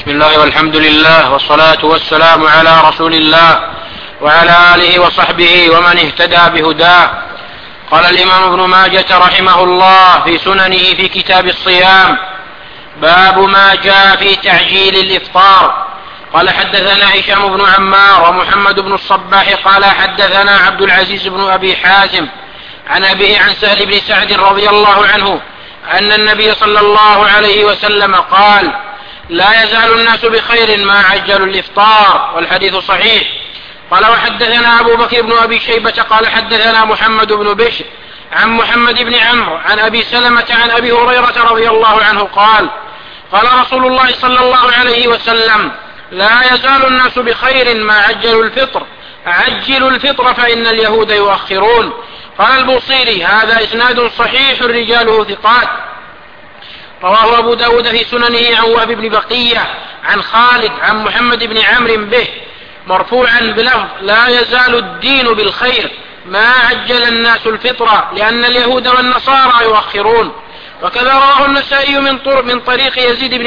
بسم الله والحمد لله والصلاة والسلام على رسول الله وعلى آله وصحبه ومن اهتدى بهداه. قال الإمام ابن ماجة رحمه الله في سننه في كتاب الصيام: باب ما جاء في تعجيل الإفطار. قال حدثنا هشام بن عمار ومحمد بن الصباح قال حدثنا عبد العزيز بن أبي حازم عن أبيه عن سهل بن سعد رضي الله عنه أن النبي صلى الله عليه وسلم قال: لا يزال الناس بخير ما عجلوا الإفطار، والحديث صحيح. قال وحدثنا أبو بكر بن أبي شيبة قال حدثنا محمد بن بشر عن محمد بن عمرو عن أبي سلمة عن أبي هريرة رضي الله عنه قال: قال رسول الله صلى الله عليه وسلم: لا يزال الناس بخير ما عجلوا الفطر، عجلوا الفطر فإن اليهود يؤخرون. قال البوصيري: هذا إسناد صحيح رجاله ثقات. رواه أبو داود في سننه عن وهب بن بقية عن خالد عن محمد بن عمرو به مرفوعا بلفظ: لا يزال الدين بالخير ما عجل الناس الفطر لأن اليهود والنصارى يؤخرون. وكذا رواه النسائي من طريق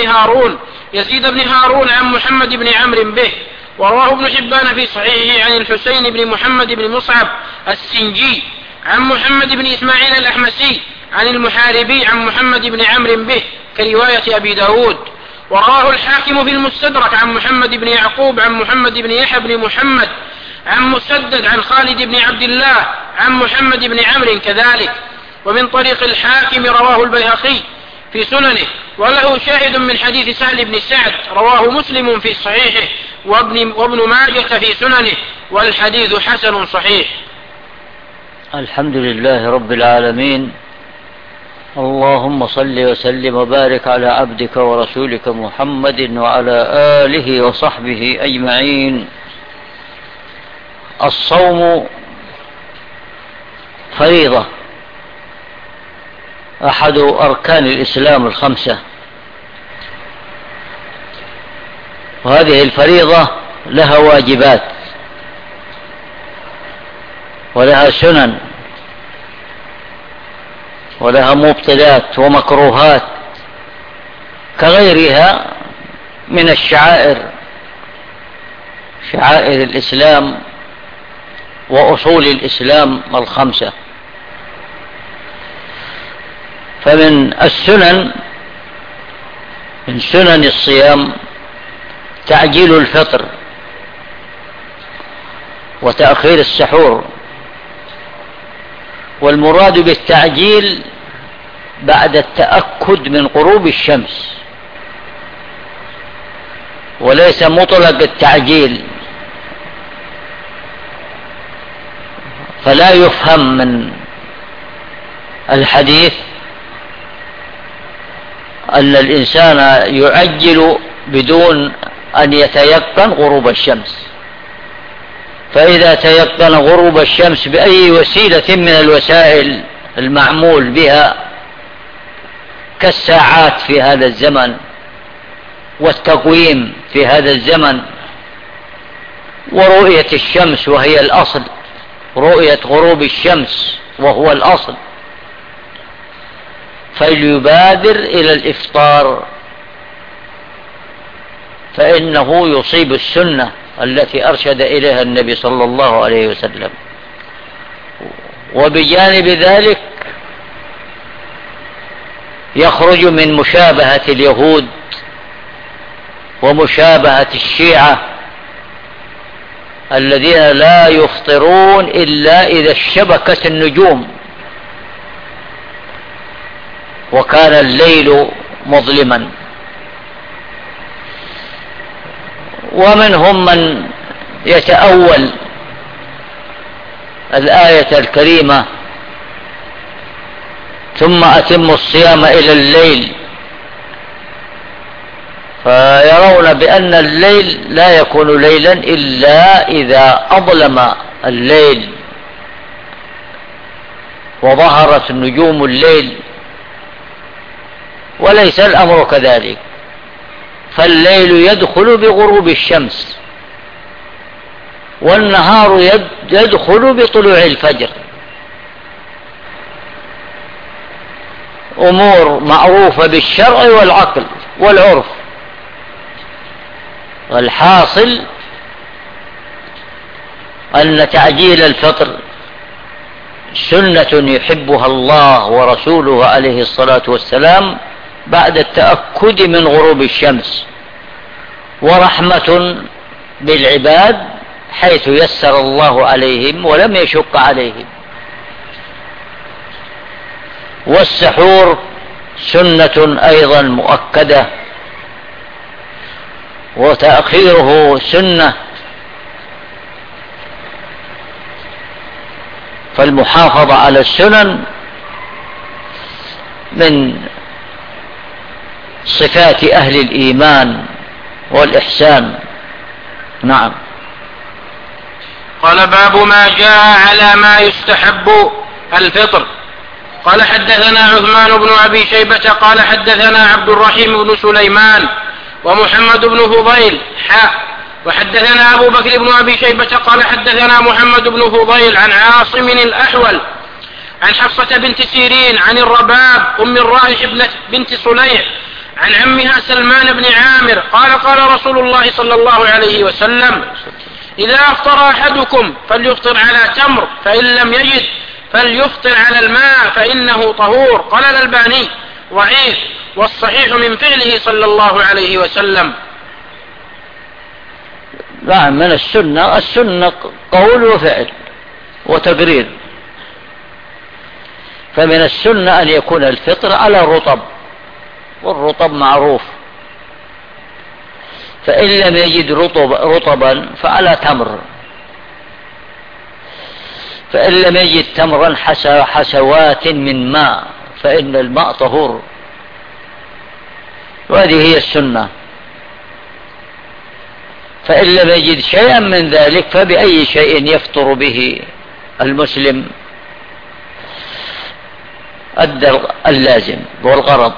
يزيد بن هارون عن محمد بن عمرو به. ورواه ابن حبان في صحيحه عن الحسين بن محمد بن مصعب السنجي عن محمد بن إسماعيل الأحمسي عن المحاربي عن محمد بن عمرو به كرواية أبي داود. ورواه الحاكم في المستدرك عن محمد بن يعقوب عن محمد بن يحيى بن محمد عن مسدد عن خالد بن عبد الله عن محمد بن عمرو كذلك. ومن طريق الحاكم رواه البيهقي في سننه وله شاهد من حديث سهل بن سعد رواه مسلم في صحيحه وابن ماجة في سننه، والحديث حسن صحيح. الحمد لله رب العالمين، اللهم صل وسلم وبارك على عبدك ورسولك محمد وعلى آله وصحبه أجمعين. الصوم فريضة، أحد أركان الإسلام الخمسة، وهذه الفريضة لها واجبات ولها سنن ولها مبطلات ومكروهات كغيرها من شعائر الإسلام وأصول الإسلام الخمسة. فمن السنن من سنن الصيام تعجيل الفطر وتأخير السحور، والمراد بالتعجيل بعد التأكد من غروب الشمس، وليس مطلق التعجيل، فلا يفهم من الحديث أن الإنسان يعجل بدون أن يتيقن غروب الشمس. فإذا تيقن غروب الشمس بأي وسيلة من الوسائل المعمول بها كالساعات في هذا الزمن والتقويم في هذا الزمن ورؤية الشمس وهي الأصل، رؤية غروب الشمس وهو الأصل، فليبادر إلى الإفطار فإنه يصيب السنة التي أرشد إليها النبي صلى الله عليه وسلم. وبجانب ذلك يخرج من مشابهة اليهود ومشابهة الشيعة الذين لا يفطرون إلا إذا اشتبكت النجوم وكان الليل مظلما. ومنهم من يتأول الآية الكريمة: ثم أتموا الصيام إلى الليل، فيرون بأن الليل لا يكون ليلا إلا إذا أظلم الليل وظهرت نجوم الليل، وليس الأمر كذلك، فالليل يدخل بغروب الشمس والنهار يدخل بطلوع الفجر. أمور معروفة بالشرع والعقل والعرف. والحاصل أن تعجيل الفطر سنة يحبها الله ورسوله عليه الصلاة والسلام بعد التأكد من غروب الشمس، ورحمة بالعباد حيث يسر الله عليهم ولم يشق عليهم. والسحور سنة أيضا مؤكدة، وتأخيره سنة، فالمحافظة على السنن من صفات أهل الإيمان والإحسان. نعم. قال: باب ما جاء على ما يستحب الفطر. قال: حدثنا عثمان بن أبي شيبة قال حدثنا عبد الرحيم بن سليمان ومحمد بن فضيل وحدثنا أبو بكر بن أبي شيبة قال حدثنا محمد بن فضيل عن عاصم الأحول عن حفصة بنت سيرين عن الرباب أم الرائح بنت صليح عن عمها سلمان بن عامر قال: قال رسول الله صلى الله عليه وسلم: إذا أفطر أحدكم فليفطر على تمر، فإن لم يجد فليفطر على الماء فإنه طهور. قال الألباني: ضعيف، والصحيح من فعله صلى الله عليه وسلم. نعم، من السنة قول وفعل وتقرير. فمن السنة أن يكون الفطر على الرطب، والرطب معروف، فإن لم يجد رطبا فعلى تمر، فإن لم يجد تمرا حسوات من ماء فإن الماء طهور. وهذه هي السنة. فإن لم يجد شيئا من ذلك فبأي شيء يفطر به المسلم أدى اللازم والغرض.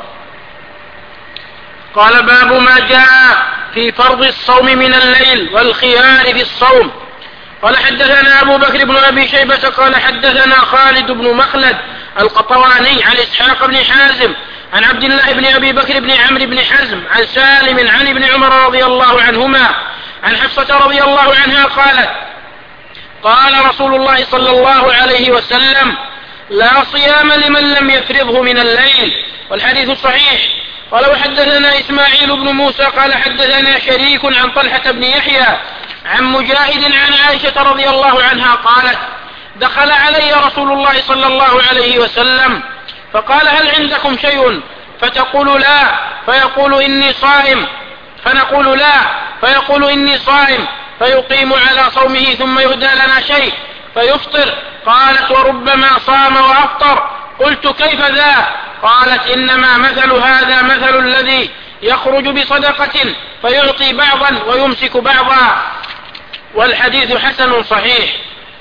قال: باب ما جاء في فرض الصوم من الليل والخيار في الصوم. قال: حدثنا أبو بكر بن أبي شيبة قال حدثنا خالد بن مخلد القطواني عن إسحاق بن حازم عن عبد الله بن أبي بكر بن عمرو بن حزم عن سالم عن ابن عمر رضي الله عنهما عن حفصة رضي الله عنها قالت: قال رسول الله صلى الله عليه وسلم: لا صيام لمن لم يفرضه من الليل. والحديث صحيح. قال: وحدثنا إسماعيل بن موسى قال حدثنا شريك عن طلحة بن يحيى عن مجاهد عن عائشة رضي الله عنها قالت: دخل علي رسول الله صلى الله عليه وسلم فقال: هل عندكم شيء؟ فتقول: لا، فيقول: إني صائم. فنقول: لا، فيقول: إني صائم. فيقيم على صومه ثم يهدى لنا شيء فيفطر. قالت: وربما صام وأفطر. قلت: كيف ذا؟ قالت: إنما مثل هذا مثل الذي يخرج بصدقة فيعطي بعضا ويمسك بعضا. والحديث حسن صحيح.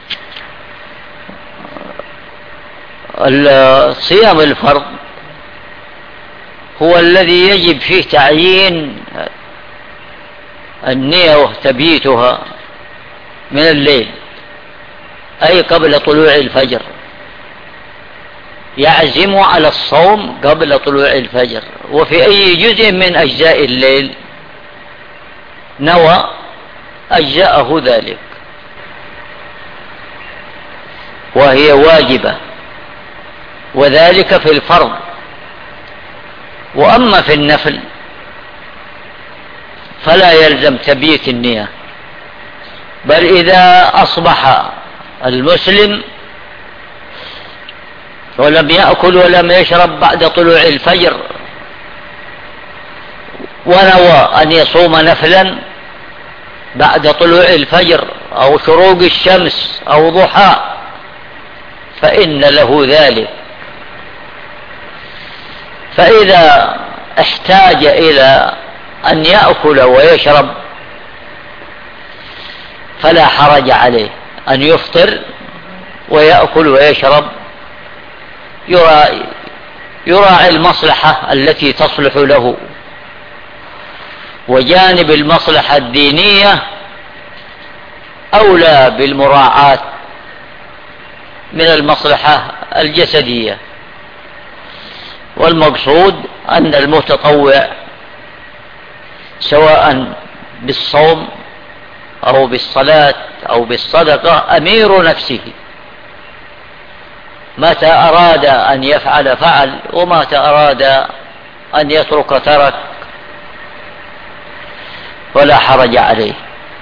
صيام الفرض هو الذي يجب فيه تعيين النية وتبييتها من الليل، أي قبل طلوع الفجر، يعزم على الصوم قبل طلوع الفجر، وفي أي جزء من أجزاء الليل نوى أجزاءه ذلك، وهي واجبة، وذلك في الفرض. وأما في النفل فلا يلزم تبييت النية، بل إذا أصبح المسلم ولم يأكل ولم يشرب بعد طلوع الفجر ونوى أن يصوم نفلا بعد طلوع الفجر أو شروق الشمس أو ضحى فإن له ذلك. فإذا احتاج إلى أن يأكل ويشرب فلا حرج عليه أن يفطر ويأكل ويشرب، يراعي المصلحة التي تصلح له، وجانب المصلحة الدينية أولى بالمراعاة من المصلحة الجسدية. والمقصود أن المتطوع سواء بالصوم أو بالصلاة أو بالصدقة أمير نفسه، متى أراد أن يفعل فعل، ومتى أراد أن يترك ترك، ولا حرج عليه.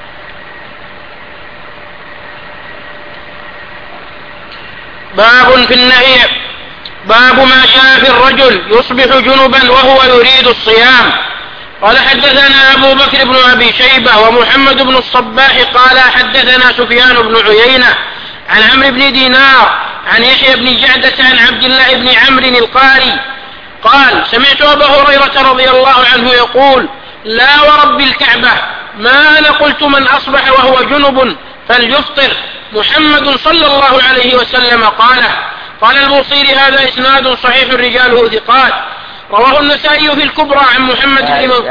باب في النهي، باب ما جاء في الرجل يصبح جنبا وهو يريد الصيام. قال حدثنا أبو بكر بن أبي شيبة ومحمد بن الصباح قال حدثنا سفيان بن عيينة عن عمرو بن دينار عن يحيى بن جعدة عن عبد الله بن عمرو القاري قال سمعت أبا هريرة رضي الله عنه يقول لا ورب الكعبة ما أنا قلت من أصبح وهو جنب فليفطر، محمد صلى الله عليه وسلم قاله. قال البوصيري هذا إسناد صحيح رجاله ثقات. رواه النسائي في الكبرى عن محمد بن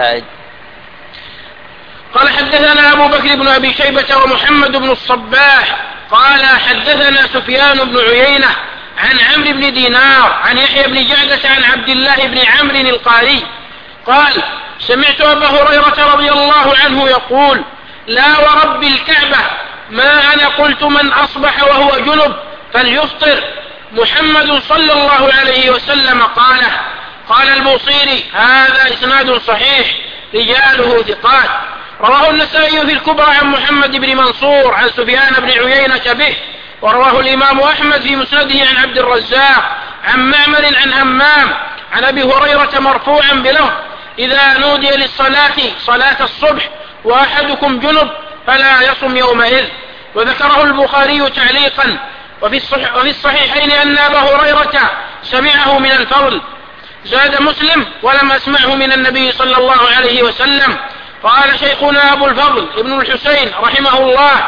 قال حدثنا أبو بكر بن أبي شيبة ومحمد بن الصباح قال حدثنا سفيان بن عيينة عن عمرو بن دينار عن يحيى بن جعدة عن عبد الله بن عمرو القاري قال سمعت أبا هريرة رضي الله عنه يقول لا ورب الكعبة ما أنا قلت من أصبح وهو جنب فليفطر، محمد صلى الله عليه وسلم قاله. قال البوصيري هذا إسناد صحيح رجاله ثقات. رواه النسائي في الكبرى عن محمد بن منصور عن سفيان بن عيينة به، ورواه الإمام أحمد في مسنده عن عبد الرزاق عن معمر عن همام عن أبي هريرة مرفوعا بله إذا نودي للصلاة صلاة الصبح وأحدكم جنب فلا يصم يومئذ. وذكره البخاري تعليقا. وفي الصحيحين أن أبا هريرة سمعه من الفضل. زاد مسلم ولم أسمعه من النبي صلى الله عليه وسلم. قال شيخنا أبو الفضل ابن الحسين رحمه الله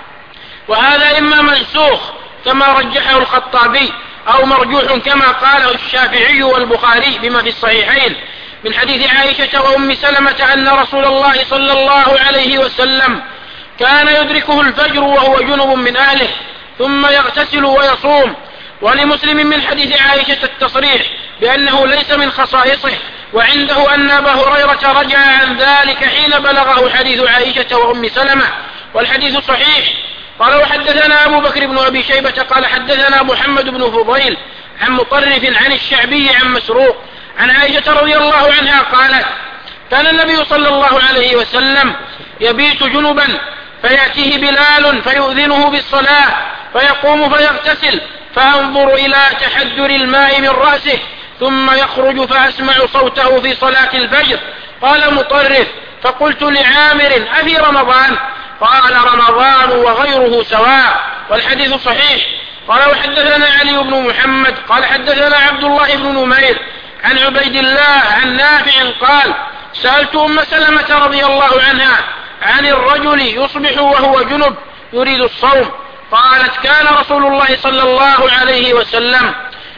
وهذا إما منسوخ كما رجحه الخطابي أو مرجوح كما قاله الشافعي والبخاري بما في الصحيحين من حديث عائشة وأم سلمة أن رسول الله صلى الله عليه وسلم كان يدركه الفجر وهو جنب من أهله ثم يغتسل ويصوم. ولمسلم من حديث عائشة التصريح بأنه ليس من خصائصه، وعنده أن أبا هريرة رجع عن ذلك حين بلغه حديث عائشة وأم سلمة، والحديث صحيح. قال وحدثنا أبو بكر بن أبي شيبة قال حدثنا محمد بن فضيل عن مطرف عن الشعبي عن مسروق عن عائشة رضي الله عنها قالت كان النبي صلى الله عليه وسلم يبيت جنبا فيأتيه بلال فيؤذنه بالصلاة فيقوم فيغتسل فأنظر إلى تحدر الماء من رأسه ثم يخرج فأسمع صوته في صلاة الفجر. قال مطرف فقلت لعامر أفي رمضان؟ قال رمضان وغيره سواء، والحديث صحيح. قال وحدثنا علي بن محمد قال حدثنا عبد الله بن نمير عن عبيد الله عن نافع قال سألت أم سلمة رضي الله عنها عن الرجل يصبح وهو جنب يريد الصوم، قالت كان رسول الله صلى الله عليه وسلم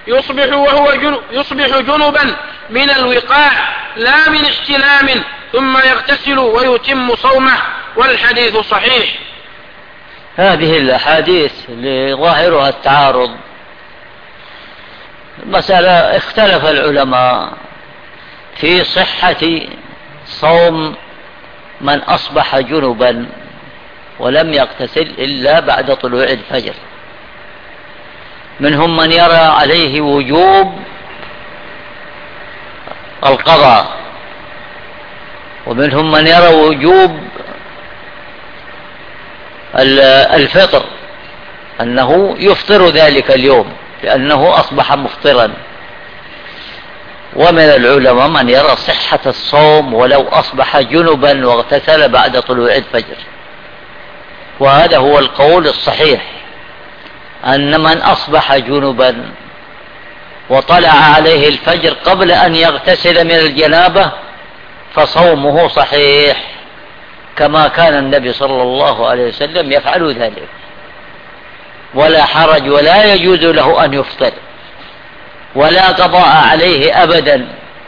يصبح جنبا من الوقاع لا من احتلام ثم يغتسل ويتم صومه، والحديث صحيح. هذه الأحاديث لظاهرها التعارض. مسألة اختلف العلماء في صحة صوم من أصبح جنبا ولم يغتسل إلا بعد طلوع الفجر. منهم من يرى عليه وجوب القضاء، ومنهم من يرى وجوب الفطر، أنه يفطر ذلك اليوم لأنه أصبح مفطرا. ومن العلماء من يرى صحة الصوم ولو أصبح جنبا واغتسل بعد طلوع الفجر. وهذا هو القول الصحيح، أن من أصبح جنبا وطلع عليه الفجر قبل أن يغتسل من الجنابة فصومه صحيح، كما كان النبي صلى الله عليه وسلم يفعل ذلك، ولا حرج ولا يجوز له أن يفطر ولا قضاء عليه أبدا.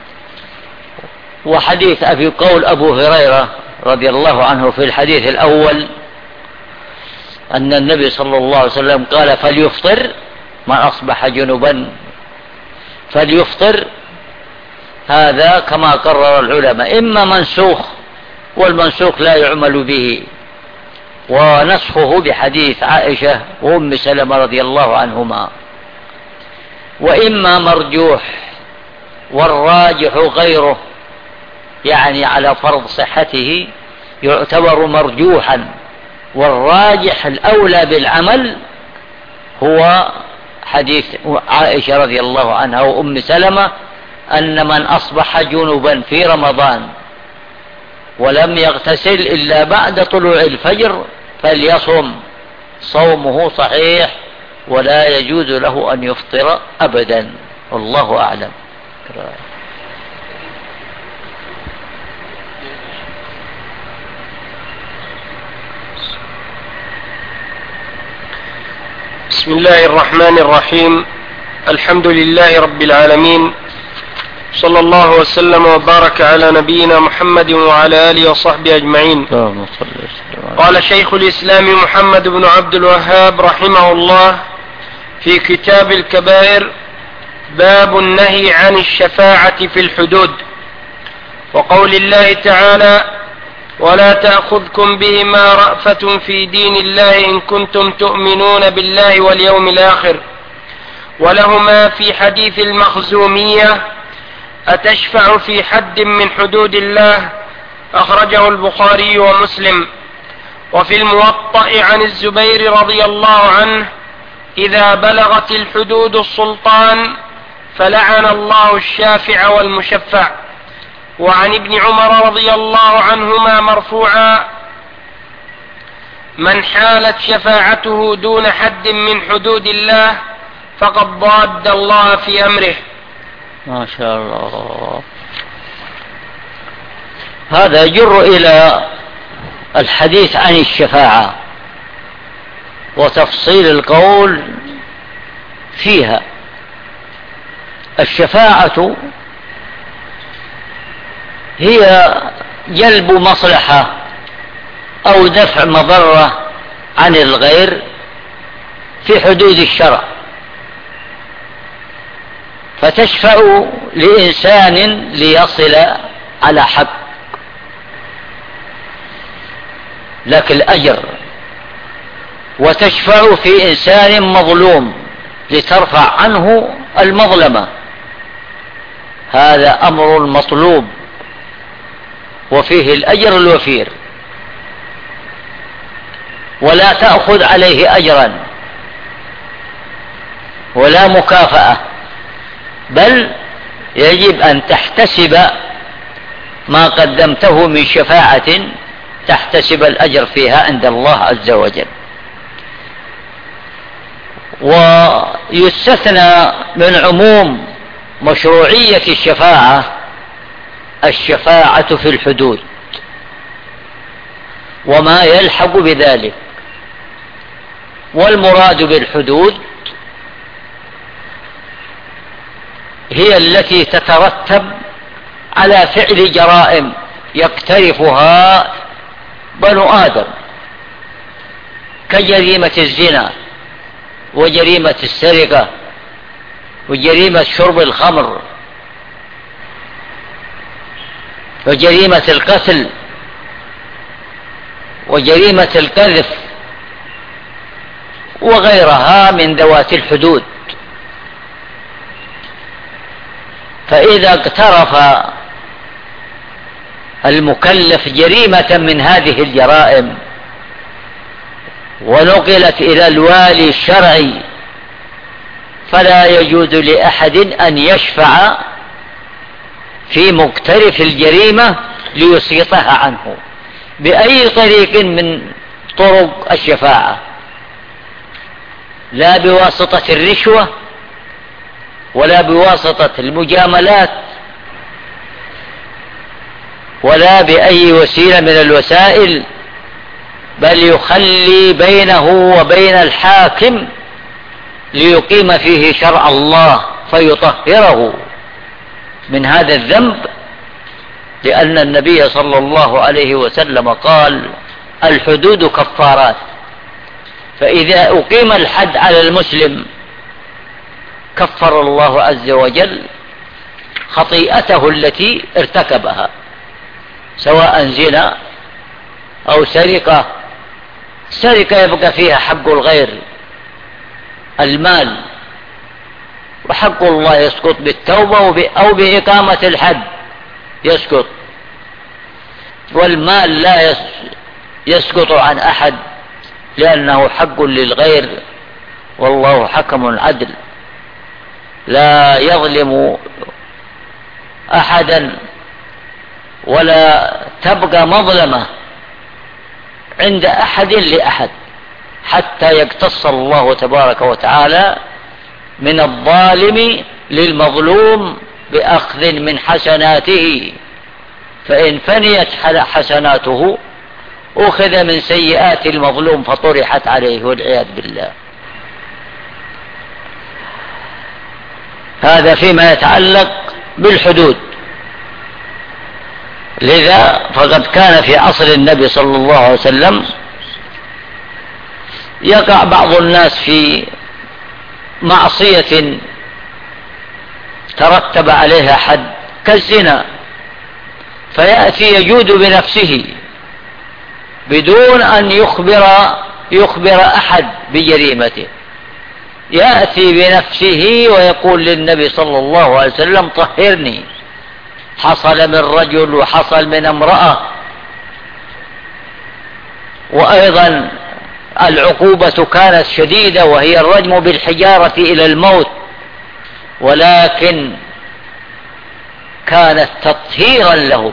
وحديث قول أبو هريرة رضي الله عنه في الحديث الأول أن النبي صلى الله عليه وسلم قال فليفطر من أصبح جنبا فليفطر، هذا كما قرر العلماء إما منسوخ والمنسوخ لا يعمل به، ونسخه بحديث عائشة وأم سلمة رضي الله عنهما. وإما مرجوح والراجح غيره، يعني على فرض صحته يعتبر مرجوحا، والراجح الأولى بالعمل هو حديث عائشة رضي الله عنها وأم سلمة أن من أصبح جنبا في رمضان ولم يغتسل إلا بعد طلوع الفجر فليصم، صومه صحيح ولا يجوز له أن يفطر أبدا، والله أعلم. بسم الله الرحمن الرحيم. الحمد لله رب العالمين، صلى الله وسلم وبارك على نبينا محمد وعلى آله وصحبه أجمعين. قال شيخ الإسلام محمد بن عبد الوهاب رحمه الله في كتاب الكبائر: باب النهي عن الشفاعة في الحدود، وقول الله تعالى: ولا تأخذكم بهما رأفة في دين الله إن كنتم تؤمنون بالله واليوم الآخر. ولهما في حديث المخزومية: أتشفع في حد من حدود الله؟ أخرجه البخاري ومسلم. وفي الموطأ عن الزبير رضي الله عنه: إذا بلغت الحدود السلطان فلعن الله الشافع والمشفع. وعن ابن عمر رضي الله عنهما مرفوعا: من حالت شفاعته دون حد من حدود الله فقد ضاد الله في أمره. ما شاء الله. هذا يجر إلى الحديث عن الشفاعة وتفصيل القول فيها. الشفاعة هي جلب مصلحة أو دفع مضرة عن الغير في حدود الشرع، فتشفع لإنسان ليصل على حق لك الأجر، وتشفع في إنسان مظلوم لترفع عنه المظلمة. هذا أمر مطلوب وفيه الأجر الوفير، ولا تأخذ عليه أجرا ولا مكافأة، بل يجب أن تحتسب ما قدمته من شفاعة، تحتسب الأجر فيها عند الله عز وجل. ويستثنى من عموم مشروعية الشفاعة في الحدود وما يلحق بذلك. والمراد بالحدود هي التي تترتب على فعل جرائم يقترفها بنو آدم، كجريمة الزنا وجريمة السرقة وجريمة شرب الخمر وجريمة القتل وجريمة القذف وغيرها من ذوات الحدود. فإذا اقترف المكلف جريمة من هذه الجرائم ونقلت إلى الوالي الشرعي، فلا يجوز لأحد أن يشفع في مقترف الجريمة ليسقطها عنه بأي طريق من طرق الشفاعة، لا بواسطة الرشوة ولا بواسطة المجاملات ولا بأي وسيلة من الوسائل، بل يخلي بينه وبين الحاكم ليقيم فيه شرع الله فيطهره من هذا الذنب، لأن النبي صلى الله عليه وسلم قال: الحدود كفارات، فإذا أقيم الحد على المسلم كفر الله عز وجل خطيئته التي ارتكبها، سواء زنا أو سرقة. السرقة يبقى فيها حق الغير المال، وحق الله يسقط بالتوبة أو بإقامة الحد يسقط، والمال لا يسقط عن أحد لأنه حق للغير، والله حكم عدل لا يظلم أحدا ولا تبقى مظلمة عند أحد لأحد حتى يقتص الله تبارك وتعالى من الظالم للمظلوم بأخذ من حسناته، فإن فنيت حسناته أخذ من سيئات المظلوم فطرحت عليه والعياذ بالله. هذا فيما يتعلق بالحدود. لذا فقد كان في عصر النبي صلى الله عليه وسلم يقع بعض الناس في معصية ترتب عليها حد كالزنا، فيأتي يجود بنفسه بدون أن يخبر أحد بجريمته، يأتي بنفسه ويقول للنبي صلى الله عليه وسلم طهرني، حصل من رجل وحصل من امرأة. وأيضا العقوبة كانت شديدة وهي الرجم بالحجارة إلى الموت، ولكن كانت تطهيرا لهم،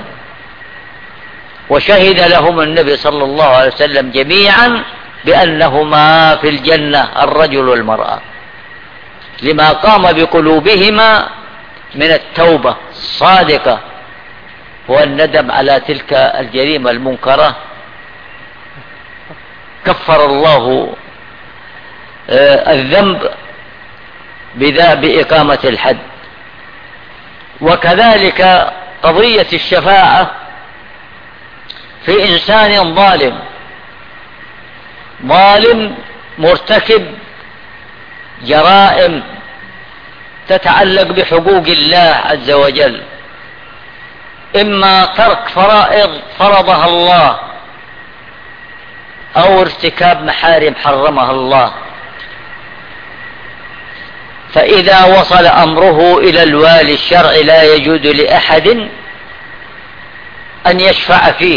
وشهد لهم النبي صلى الله عليه وسلم جميعا بأنهما في الجنة الرجل والمرأة، لما قام بقلوبهما من التوبة الصادقة والندم على تلك الجريمة المنكرة. كفر الله الذنب بإقامة الحد. وكذلك قضية الشفاعة في إنسان ظالم مرتكب جرائم تتعلق بحقوق الله عز وجل، إما ترك فرائض فرضها الله أو ارتكاب محارم حرمها الله، فإذا وصل أمره إلى الوالي الشرعي لا يجوز لأحد أن يشفع فيه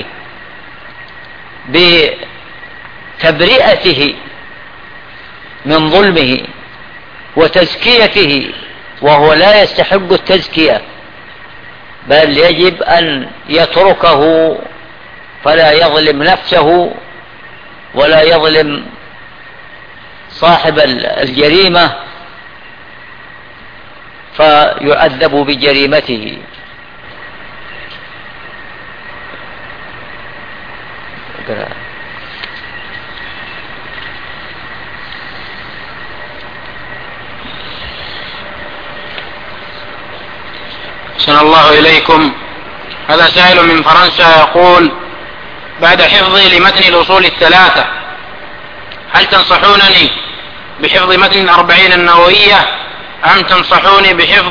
بتبرئته من ظلمه وتزكيته، وهو لا يستحق التزكية، بل يجب أن يتركه فلا يظلم نفسه ولا يظلم صاحب الجريمة فيعذب بجريمته. أحسن الله إليكم. هذا سائل من فرنسا يقول: بعد حفظي لمتن الأصول الثلاثة هل تنصحونني بحفظ متن 40 النووية أم تنصحوني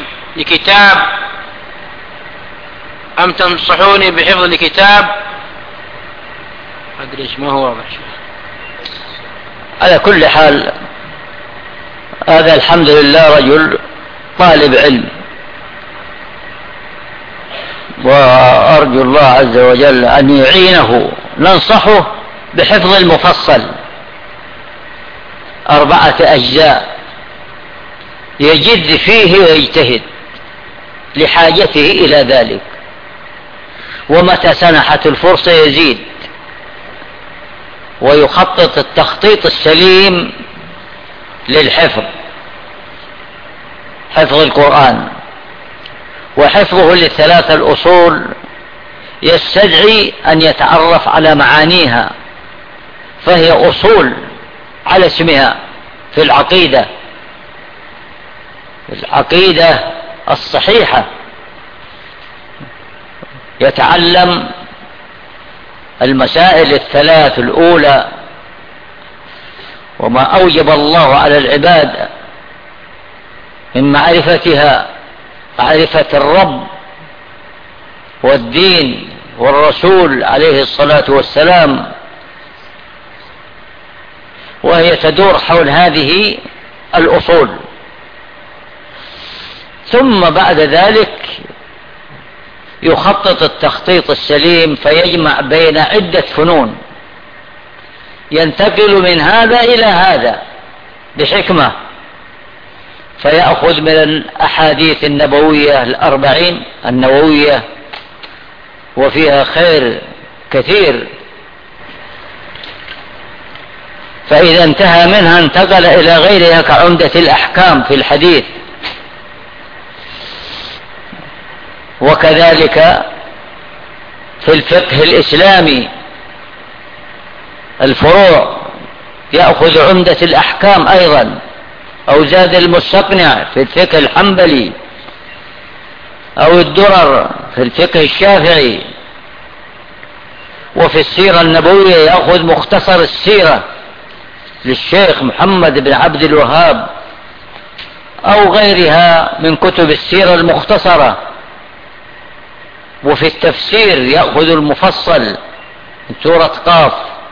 بحفظ لكتاب أدري ما هو واضح. على كل حال هذا الحمد لله رجل طالب علم، وأرجو الله عز وجل أن يعينه، ننصحه بحفظ المفصل 4 أجزاء يجد فيه ويجتهد لحاجته إلى ذلك، ومتى سنحت الفرصة يزيد ويخطط التخطيط السليم للحفظ، حفظ القرآن وحفظه ل3 الأصول يستدعي أن يتعرف على معانيها، فهي أصول على اسمها في العقيدة الصحيحة، يتعلم المسائل ال3 الأولى وما أوجب الله على العباد من معرفتها، معرفة الرب والدين والرسول عليه الصلاة والسلام، وهي تدور حول هذه الأصول. ثم بعد ذلك يخطط التخطيط السليم فيجمع بين عدة فنون، ينتقل من هذا إلى هذا بحكمة، فيأخذ من الأحاديث النبوية 40 النووية وفيها خير كثير، فإذا انتهى منها انتقل إلى غيرها كعمدة الأحكام في الحديث، وكذلك في الفقه الإسلامي الفروع يأخذ عمدة الأحكام أيضا، أو زاد المستقنع في الفقه الحنبلي، أو الدرر في الفقه الشافعي. وفي السيرة النبوية يأخذ مختصر السيرة للشيخ محمد بن عبد الوهاب أو غيرها من كتب السيرة المختصرة. وفي التفسير يأخذ المفصل من سورة قاف.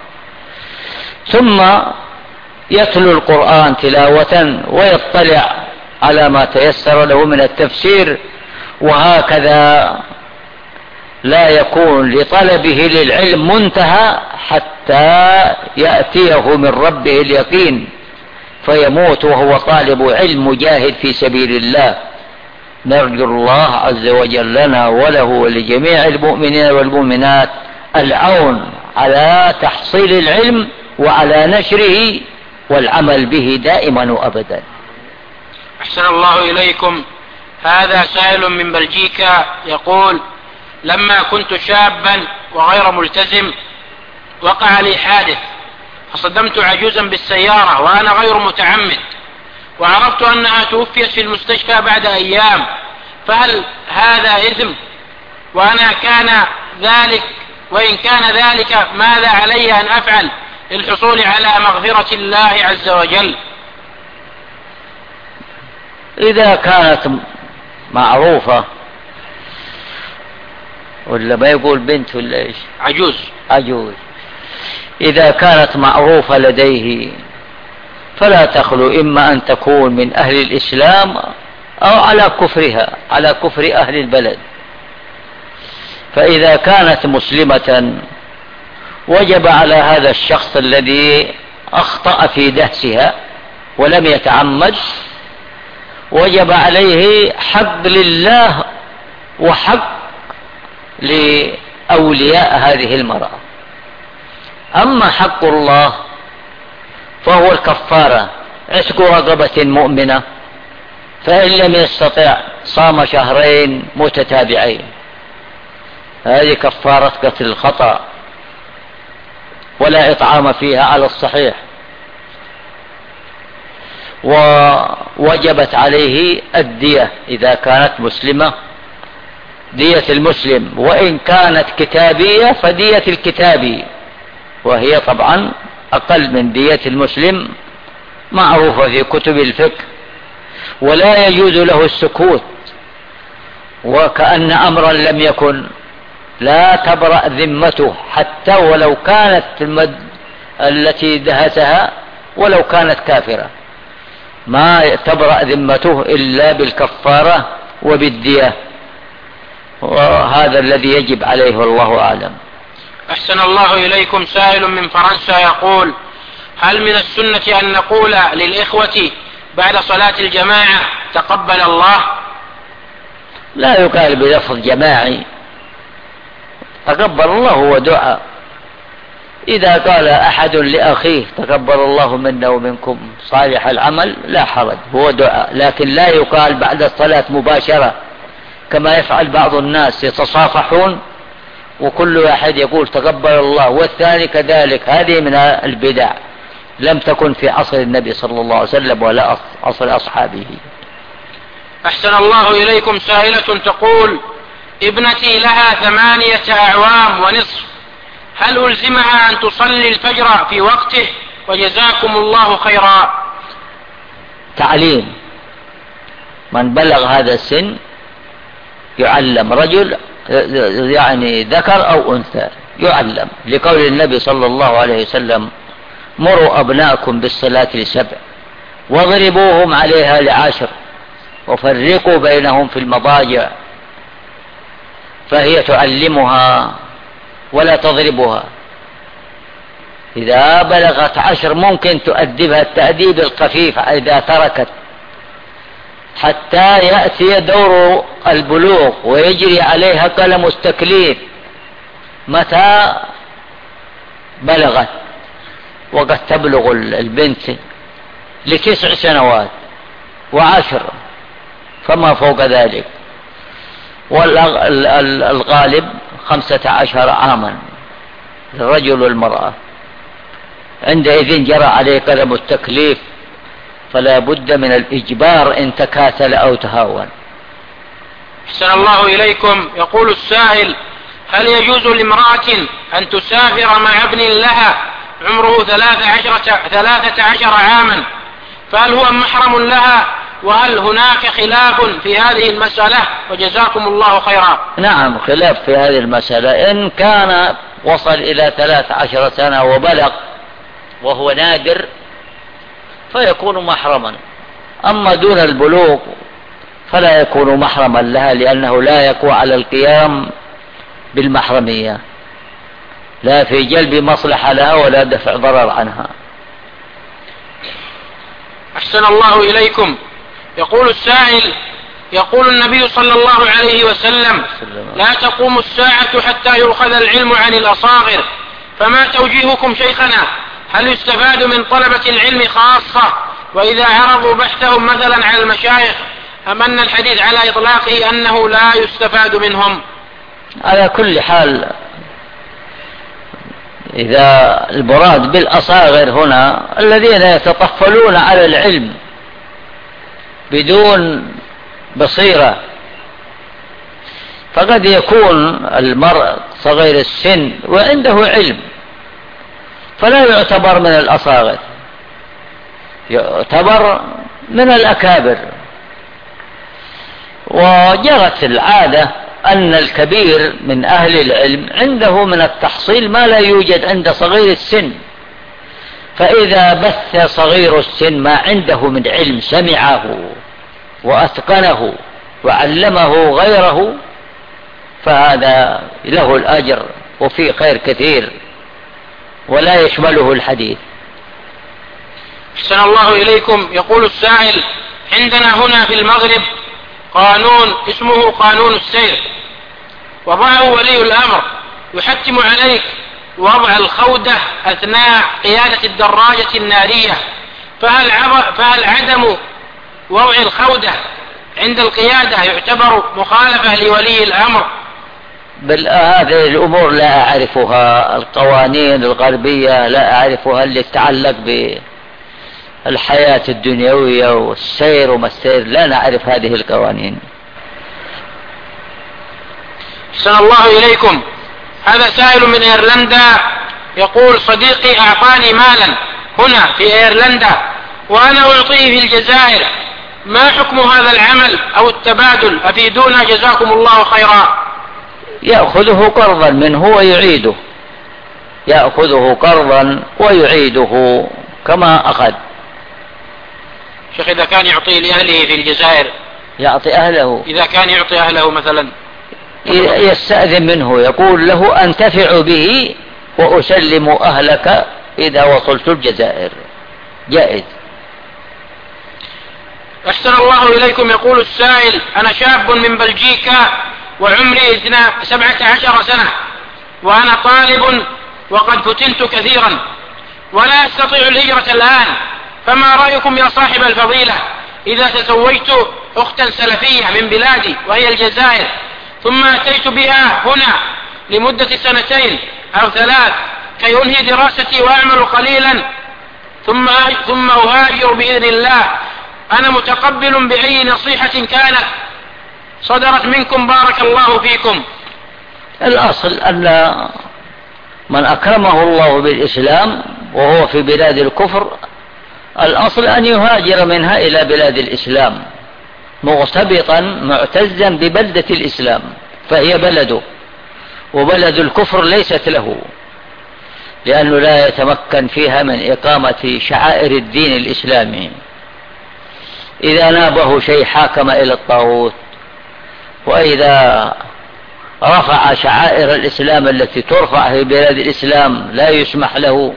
ثم يتلو القرآن تلاوة ويطلع على ما تيسر له من التفسير، وهكذا لا يكون لطلبه للعلم منتهى حتى يأتيه من ربه اليقين فيموت وهو طالب علم مجاهد في سبيل الله. نرجو الله عز وجل لنا وله ولجميع المؤمنين والمؤمنات العون على تحصيل العلم وعلى نشره والعمل به دائما وأبدا. أحسن الله إليكم. هذا سائل من بلجيكا يقول: لما كنت شابا وغير ملتزم وقع لي حادث فصدمت عجوزا بالسيارة وأنا غير متعمد، وعرفت أنها توفيت في المستشفى بعد أيام، فهل هذا إثم؟ وإن كان ذلك ماذا علي أن أفعل للحصول على مغفرة الله عز وجل؟ إذا كانت معروفة، ولا ما يقول بنت ولا إيش؟ عجوز. إذا كانت معروفة لديه فلا تخلو إما أن تكون من أهل الإسلام أو على كفرها، على كفر أهل البلد. فإذا كانت مسلمة وجب على هذا الشخص الذي أخطأ في دهسها ولم يتعمد، وجب عليه حق لله وحق لأولياء هذه المرأة. أما حق الله فهو الكفارة، عتق رقبة مؤمنة، فإن لم يستطع صام شهرين متتابعين، هذه كفارة قتل الخطأ، ولا إطعام فيها على الصحيح. ووجبت عليه الدية إذا كانت مسلمة، دية المسلم، وإن كانت كتابية فدية الكتابي، وهي طبعا أقل من دية المسلم، معروفة في كتب الفقه. ولا يجوز له السكوت وكأن أمرا لم يكن، لا تبرأ ذمته حتى ولو كانت التي دهسها ولو كانت كافرة، ما تبرأ ذمته إلا بالكفارة وبالدية، وهذا الذي يجب عليه والله أعلم. أحسن الله إليكم. سائل من فرنسا يقول: هل من السنة أن نقول للإخوة بعد صلاة الجماعة تقبل الله؟ لا يقال بلفظ جماعي، تقبل الله هو دعاء. إذا قال أحد لأخيه تقبل الله منا ومنكم صالح العمل لا حرج، هو دعاء، لكن لا يقال بعد الصلاة مباشرة كما يفعل بعض الناس، يتصافحون وكل واحد يقول تقبل الله والثاني كذلك. هذه من البدع، لم تكن في عصر النبي صلى الله عليه وسلم ولا عصر أصحابه. أحسن الله إليكم. سائلة تقول: ابنتي لها 8 أعوام ونصف، هل ألزمها أن تصلي الفجر في وقته؟ وجزاكم الله خيرا. تعليم من بلغ هذا السن يعلم، رجل يعني ذكر أو أنثى يعلم، لقول النبي صلى الله عليه وسلم: مروا أبناءكم بالصلاة ل7 واضربوهم عليها ل10 وفرقوا بينهم في المضاجع، فهي تعلمها ولا تضربها. إذا بلغت 10 ممكن تؤدبها التأديب الخفيف إذا تركت، حتى يأتي دور البلوغ ويجري عليها قلم التكليف. متى بلغت وقد تبلغ البنت ل9 سنوات و10 فما فوق ذلك، والغالب 15 عاما للرجل والمرأة، عندئذ جرى عليه قلم التكليف، فلا بد من الإجبار إن تكاسل أو تهاون. أحسن الله إليكم. يقول السائل: هل يجوز لامرأة أن تسافر مع ابن لها عمره 13 عاما، فهل هو محرم لها، وهل هناك خلاف في هذه المسألة؟ وجزاكم الله خيرا. نعم، خلاف في هذه المسألة. إن كان وصل إلى 13 سنة وبلغ وهو نادر فيكون محرما، أما دون البلوغ فلا يكون محرما لها، لأنه لا يقوى على القيام بالمحرمية، لا في جلب مصلحة لها ولا دفع ضرر عنها. أحسن الله إليكم. يقول السائل: يقول النبي صلى الله عليه وسلم: لا تقوم الساعة حتى يؤخذ العلم عن الأصاغر، فما توجيهكم شيخنا؟ هل يستفاد من طلبة العلم خاصة وإذا عرضوا بحثهم مثلا على المشايخ، أم أن الحديث على إطلاقه أنه لا يستفاد منهم؟ على كل حال، إذا المراد بالأصاغر هنا الذين يتطفلون على العلم بدون بصيرة، فقد يكون المرء صغير السن وعنده علم فلا يعتبر من الأصاغر، يعتبر من الأكابر. وجرت العادة أن الكبير من أهل العلم عنده من التحصيل ما لا يوجد عند صغير السن، فإذا بث صغير السن ما عنده من علم سمعه وأتقنه وعلمه غيره فهذا له الأجر وفيه خير كثير ولا يشمله الحديث. أحسن الله إليكم. يقول السائل: عندنا هنا في المغرب قانون اسمه قانون السير، وضعه ولي الأمر، يحتم عليك وضع الخودة أثناء قيادة الدراجة النارية، فهل عدم وضع الخودة عند القيادة يعتبر مخالفة لولي الأمر؟ هذه الأمور لا أعرفها، القوانين الغربية لا أعرفها اللي تتعلق بالحياة الدنيوية والسير وما السير، لا نعرف هذه القوانين. أحسن الله إليكم. هذا سائل من إيرلندا يقول: صديقي أعطاني مالا هنا في إيرلندا وأنا أعطيه في الجزائر، ما حكم هذا العمل أو التبادل؟ أفيدونا جزاكم الله خيرا. يأخذه قرضا منه ويعيده، يأخذه قرضا ويعيده كما أخذ. شيخ، إذا كان يعطي لأهله في الجزائر يعطي أهله، إذا كان يعطي أهله مثلا يستأذن منه، يقول له أنتفع به وأسلم أهلك إذا وصلت الجزائر، جائز. أحسن الله إليكم. يقول السائل: أنا شاب من بلجيكا وعمري 17 سنة وأنا طالب وقد فتنت كثيرا ولا أستطيع الهجرة الآن، فما رأيكم يا صاحب الفضيلة إذا تزوجت أختا سلفية من بلادي وهي الجزائر، ثم أتيت بها هنا لمدة 2 أو 3 كي أنهي دراستي وأعمل قليلا ثم أهاجر بإذن الله، أنا متقبل بأي نصيحة كانت صدرت منكم، بارك الله فيكم. الأصل أن من أكرمه الله بالإسلام وهو في بلاد الكفر الأصل أن يهاجر منها إلى بلاد الإسلام مغتبطا معتزا ببلدة الإسلام، فهي بلده وبلد الكفر ليست له، لأنه لا يتمكن فيها من إقامة شعائر الدين الإسلامي. إذا نابه شيء حاكم إلى الطاغوت، وإذا رفع شعائر الإسلام التي ترفع في بلاد الإسلام لا يسمح له،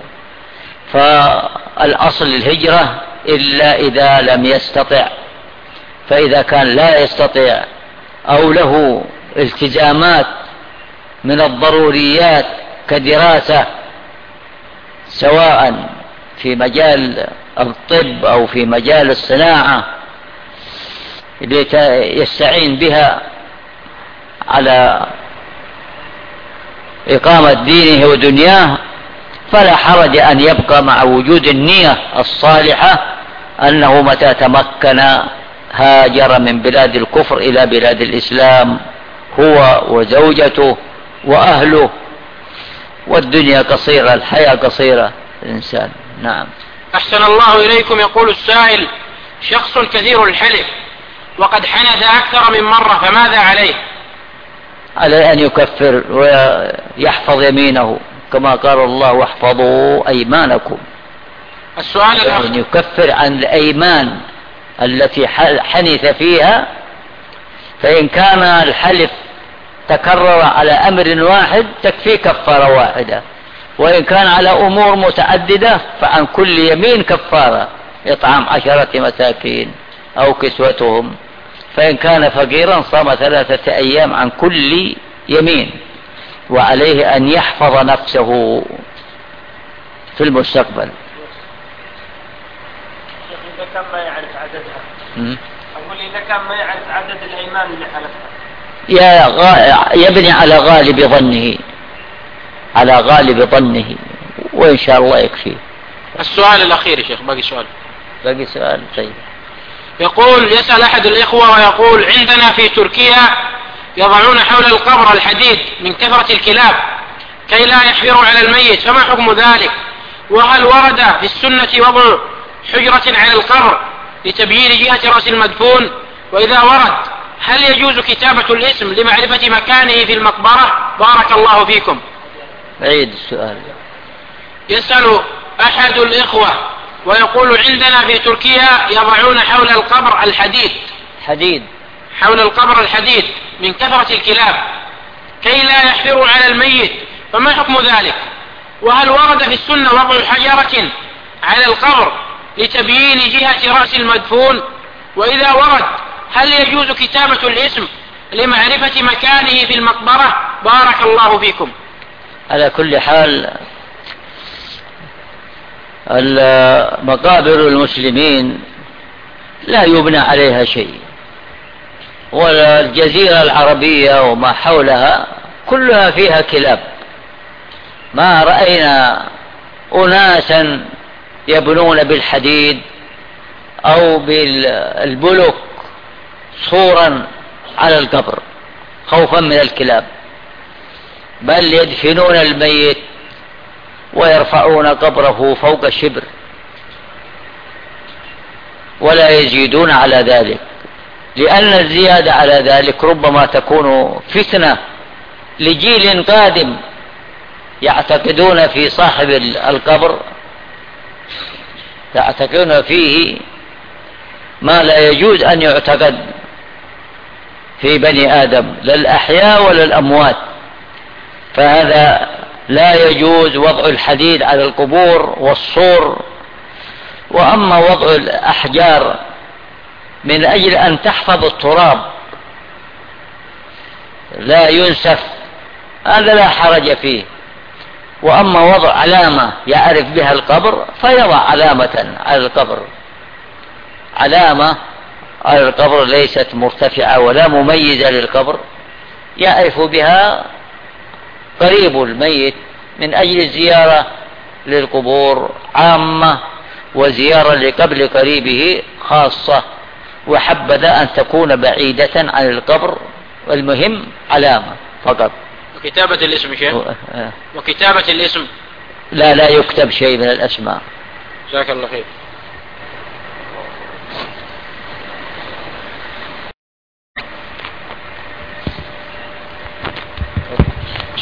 فالأصل الهجرة إلا إذا لم يستطع. فإذا كان لا يستطيع أو له التزامات من الضروريات كدراسة سواء في مجال الطب أو في مجال الصناعة يستعين بها على إقامة دينه ودنياه، فلا حرج أن يبقى مع وجود النية الصالحة أنه متى تمكن هاجر من بلاد الكفر إلى بلاد الإسلام هو وزوجته وأهله، والدنيا قصيرة، الحياة قصيرة الإنسان. نعم. أحسن الله إليكم. يقول السائل: شخص كثير الحلف وقد حنث أكثر من مرة، فماذا عليه؟ عليه أن يكفر ويحفظ يمينه كما قال الله: واحفظوا أيمانكم. السؤال الآخر: أن يكفر عن الأيمان التي حنث فيها، فإن كان الحلف تكرر على أمر واحد تكفي كفارة واحدة، وإن كان على أمور متعددة فعن كل يمين كفارة، إطعام 10 مساكين أو كسوتهم، فإن كان فقيرا صام 3 أيام عن كل يمين، وعليه أن يحفظ نفسه في المستقبل. إذا كان ما يعرف عددها، أقول إذا كان ما يعرف عدد الأيمان اللي حلفها يبني على غالب ظنه، على غالب ظنه، وإن شاء الله يكفيه. السؤال الأخير يا شيخ، باقي سؤال. طيب. يقول: يسأل أحد الإخوة ويقول: عندنا في تركيا يضعون حول القبر الحديد من كثرة الكلاب كي لا يحفروا على الميت، فما حكم ذلك؟ وهل ورد في السنة وضع حجرة على القبر لتبيين جهة رأس المدفون؟ وإذا ورد هل يجوز كتابة الاسم لمعرفة مكانه في المقبرة؟ بارك الله فيكم. عيد السؤال. يسأل أحد الإخوة ويقول: عندنا في تركيا يضعون حول القبر الحديد حول القبر الحديد من كثرة الكلاب كي لا يحفروا على الميت، فما حكم ذلك؟ وهل ورد في السنة وضع حجرة على القبر لتبيين جهة رأس المدفون؟ وإذا ورد هل يجوز كتابة الاسم لمعرفة مكانه في المقبرة؟ بارك الله فيكم. على كل حال مقابر المسلمين لا يبنى عليها شيء، ولا الجزيرة العربية وما حولها كلها فيها كلاب. ما رأينا أناسا يبنون بالحديد أو بالبلوك صورا على القبر خوفا من الكلاب، بل يدفنون الميت ويرفعون قبره فوق الشبر ولا يزيدون على ذلك، لأن الزيادة على ذلك ربما تكون فتنة لجيل قادم يعتقدون في صاحب القبر، يعتقدون فيه ما لا يجوز أن يعتقد في بني آدم، لا الأحياء ولا الأموات. فهذا لا يجوز وضع الحديد على القبور والصور. وأما وضع الأحجار من أجل أن تحفظ التراب لا ينسف، هذا لا حرج فيه. وأما وضع علامة يعرف بها القبر فيضع علامة على القبر، علامة على القبر ليست مرتفعة ولا مميزة للقبر يعرف بها قريب الميت، من أجل الزيارة للقبور عامة وزيارة لقبر قريبه خاصة، وحبذا أن تكون بعيدة عن القبر، والمهم علامة فقط. وكتابة الاسم شيء؟ وكتابة الاسم لا يكتب شيء من الأسماء. جزاك الله خير.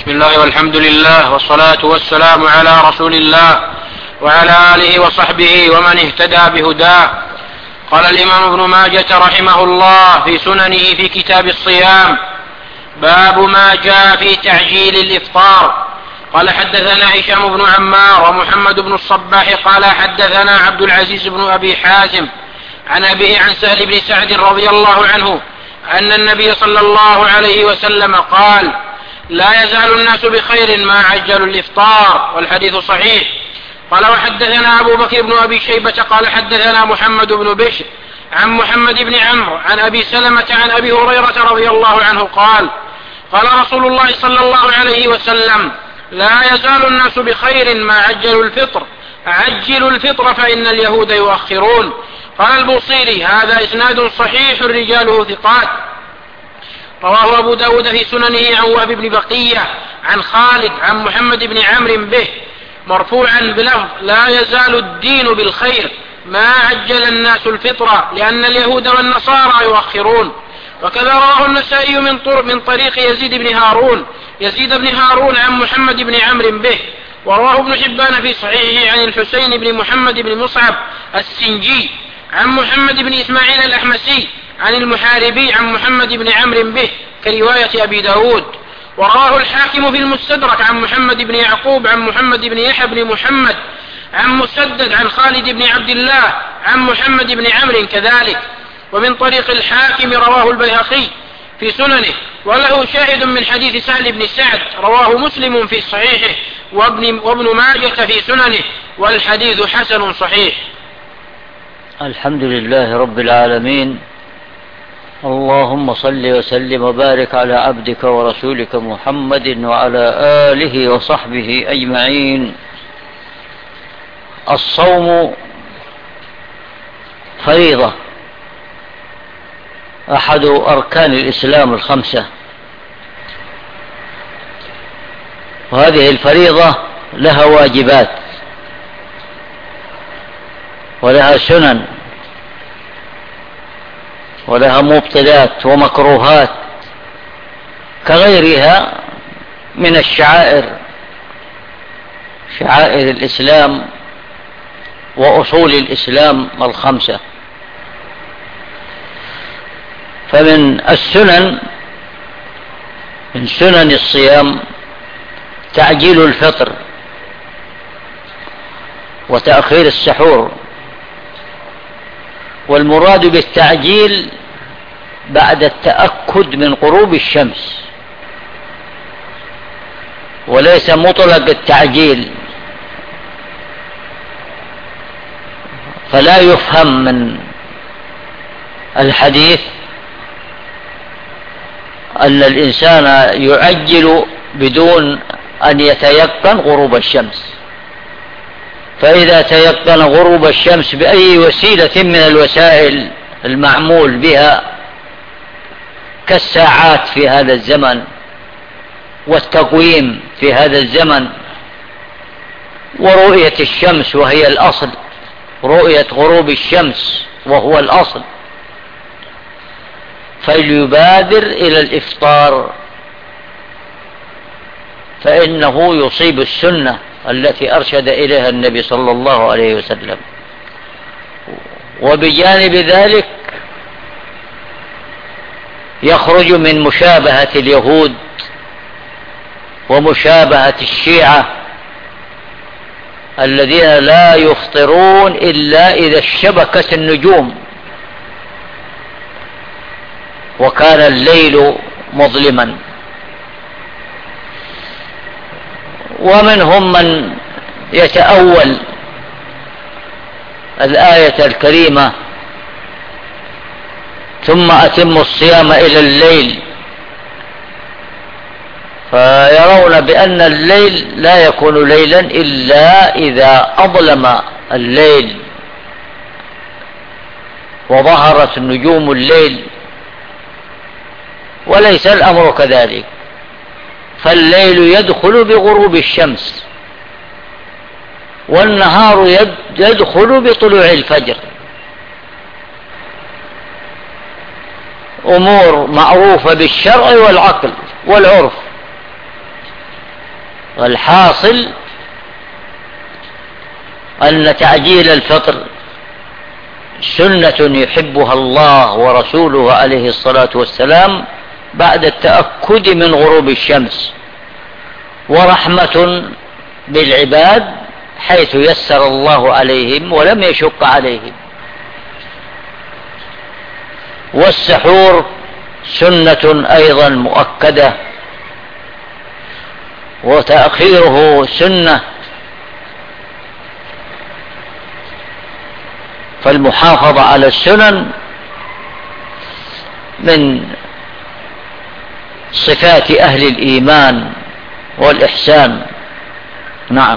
بسم الله والحمد لله والصلاة والسلام على رسول الله وعلى آله وصحبه ومن اهتدى بهداه. قال الإمام ابن ماجة رحمه الله في سننه في كتاب الصيام: باب ما جاء في تعجيل الإفطار. قال حدثنا هشام بن عمار ومحمد بن الصباح قال حدثنا عبد العزيز بن أبي حازم عن أبيه عن سهل بن سعد رضي الله عنه أن النبي صلى الله عليه وسلم قال: لا يزال الناس بخير ما عجلوا الإفطار. والحديث صحيح. قال وحدثنا أبو بكر بن أبي شيبة قال حدثنا محمد بن بشر عن محمد بن عمرو عن أبي سلمة عن أبي هريرة رضي الله عنه قال: قال رسول الله صلى الله عليه وسلم: لا يزال الناس بخير ما عجلوا الفطر. عجلوا الفطر فإن اليهود يؤخرون. قال البوصيري: هذا إسناد صحيح رجاله ثقات. رواه أبو داود في سننه عن وهب بن بقية عن خالد عن محمد بن عمرو به مرفوعا بلفظ: لا يزال الدين بالخير ما عجل الناس الفطر لأن اليهود والنصارى يؤخرون. وكذا رواه النسائي من طريق يزيد بن هارون عن محمد بن عمرو به. ورواه ابن حبان في صحيحه عن الحسين بن محمد بن مصعب السنجي عن محمد بن إسماعيل الأحمسي عن المحاربي عن محمد بن عمرو به كرواية أبي داود. ورواه الحاكم في المستدرك عن محمد بن يعقوب عن محمد بن يحيى بن محمد عن مسدد عن خالد بن عبد الله عن محمد بن عمرو كذلك. ومن طريق الحاكم رواه البيهقي في سننه وله شاهد من حديث سهل بن سعد رواه مسلم في صحيحه وابن ماجة في سننه والحديث حسن صحيح. الحمد لله رب العالمين. اللهم صل وسلم وبارك على عبدك ورسولك محمد وعلى آله وصحبه أجمعين. الصوم فريضة أحد أركان الإسلام الخمسة، وهذه الفريضة لها واجبات ولها سنن ولها مبطلات ومكروهات كغيرها من شعائر الإسلام وأصول الإسلام الخمسة. فمن السنن من سنن الصيام تعجيل الفطر وتأخير السحور. والمراد بالتعجيل بعد التأكد من غروب الشمس، وليس مطلق التعجيل، فلا يفهم من الحديث أن الإنسان يعجل بدون أن يتيقن غروب الشمس. فإذا تيقن غروب الشمس بأي وسيلة من الوسائل المعمول بها كالساعات في هذا الزمن والتقويم في هذا الزمن ورؤية الشمس وهي الأصل، رؤية غروب الشمس وهو الأصل، فليبادر إلى الإفطار فإنه يصيب السنة التي أرشد إليها النبي صلى الله عليه وسلم. وبجانب ذلك يخرج من مشابهة اليهود ومشابهة الشيعة الذين لا يفطرون إلا إذا اشتبكت النجوم وكان الليل مظلما. ومنهم من يتأول الآية الكريمة ثم أتموا الصيام إلى الليل، فيرون بأن الليل لا يكون ليلا إلا إذا أظلم الليل وظهرت نجوم الليل، وليس الأمر كذلك، فالليل يدخل بغروب الشمس والنهار يدخل بطلوع الفجر. أمور معروفة بالشرع والعقل والعرف. والحاصل أن تعجيل الفطر سنة يحبها الله ورسوله عليه الصلاة والسلام بعد التأكد من غروب الشمس، ورحمة بالعباد حيث يسر الله عليهم ولم يشق عليهم. والسحور سنة أيضا مؤكدة، وتأخيره سنة، فالمحافظة على السنن من صفات أهل الإيمان والإحسان. نعم.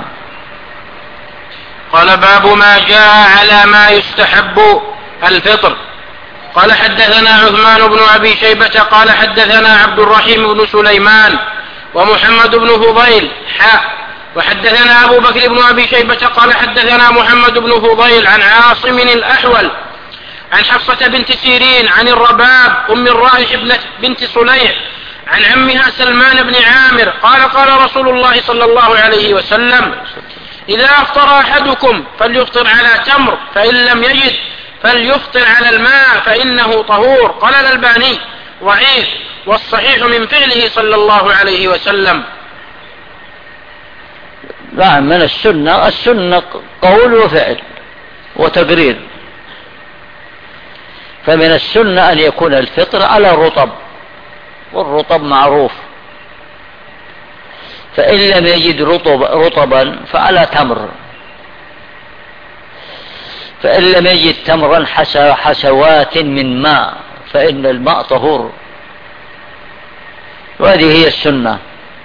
قال باب ما جاء على ما يستحب الفطر. قال حدثنا عثمان بن أبي شيبة قال حدثنا عبد الرحيم بن سليمان ومحمد بن فضيل وحدثنا أبو بكر بن أبي شيبة قال حدثنا محمد بن فضيل عن عاصم الأحول عن حفصة بنت سيرين عن الرباب أم الرائح بنت صليح عن عمها سلمان بن عامر قال رسول الله صلى الله عليه وسلم: إذا أفطر أحدكم فليفطر على تمر، فإن لم يجد فليفطر على الماء فإنه طهور. قال الألباني: ضعيف، والصحيح من فعله صلى الله عليه وسلم. نعم، من السنة قول وفعل وتقرير. فمن السنة أن يكون الفطر على الرطب، والرطب معروف، فإن لم يجد رطبا فعلى تمر، فإن لم يجد تمرا حسوات من ماء فإن الماء طهور. وهذه هي السنة.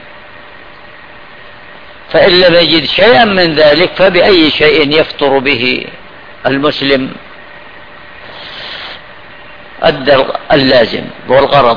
فإن لم يجد شيئا من ذلك فبأي شيء يفطر به المسلم أدى اللازم والغرض.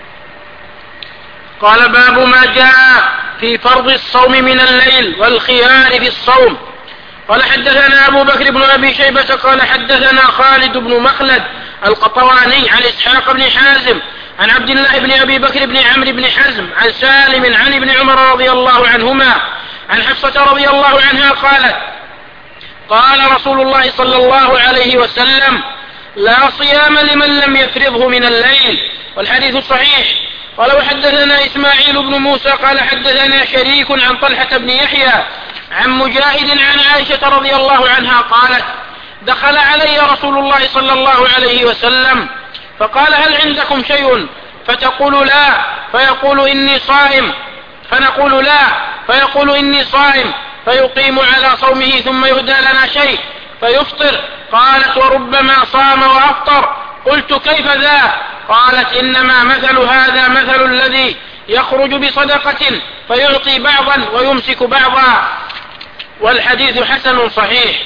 قال باب ما جاء في فرض الصوم من الليل والخيار في الصوم. قال حدثنا أبو بكر بن أبي شيبة قال حدثنا خالد بن مخلد القطواني عن إسحاق بن حازم عن عبد الله بن أبي بكر بن عمرو بن حزم عن سالم عن ابن عمر رضي الله عنهما عن حفصة رضي الله عنها قالت: قال رسول الله صلى الله عليه وسلم: لا صيام لمن لم يفرضه من الليل. والحديث صحيح. قال وحدثنا إسماعيل بن موسى قال حدثنا شريك عن طلحة بن يحيى عن مجاهد عن عائشة رضي الله عنها قالت: دخل علي رسول الله صلى الله عليه وسلم فقال: هل عندكم شيء؟ فتقول: لا. فيقول: إني صائم. فنقول: لا. فيقول: إني صائم. فيقيم على صومه ثم يهدى لنا شيء فيفطر. قالت: وربما صام وأفطر. قلت: كيف ذا؟ قالت: إنما مثل هذا مثل الذي يخرج بصدقة فيعطي بعضا ويمسك بعضا. والحديث حسن صحيح.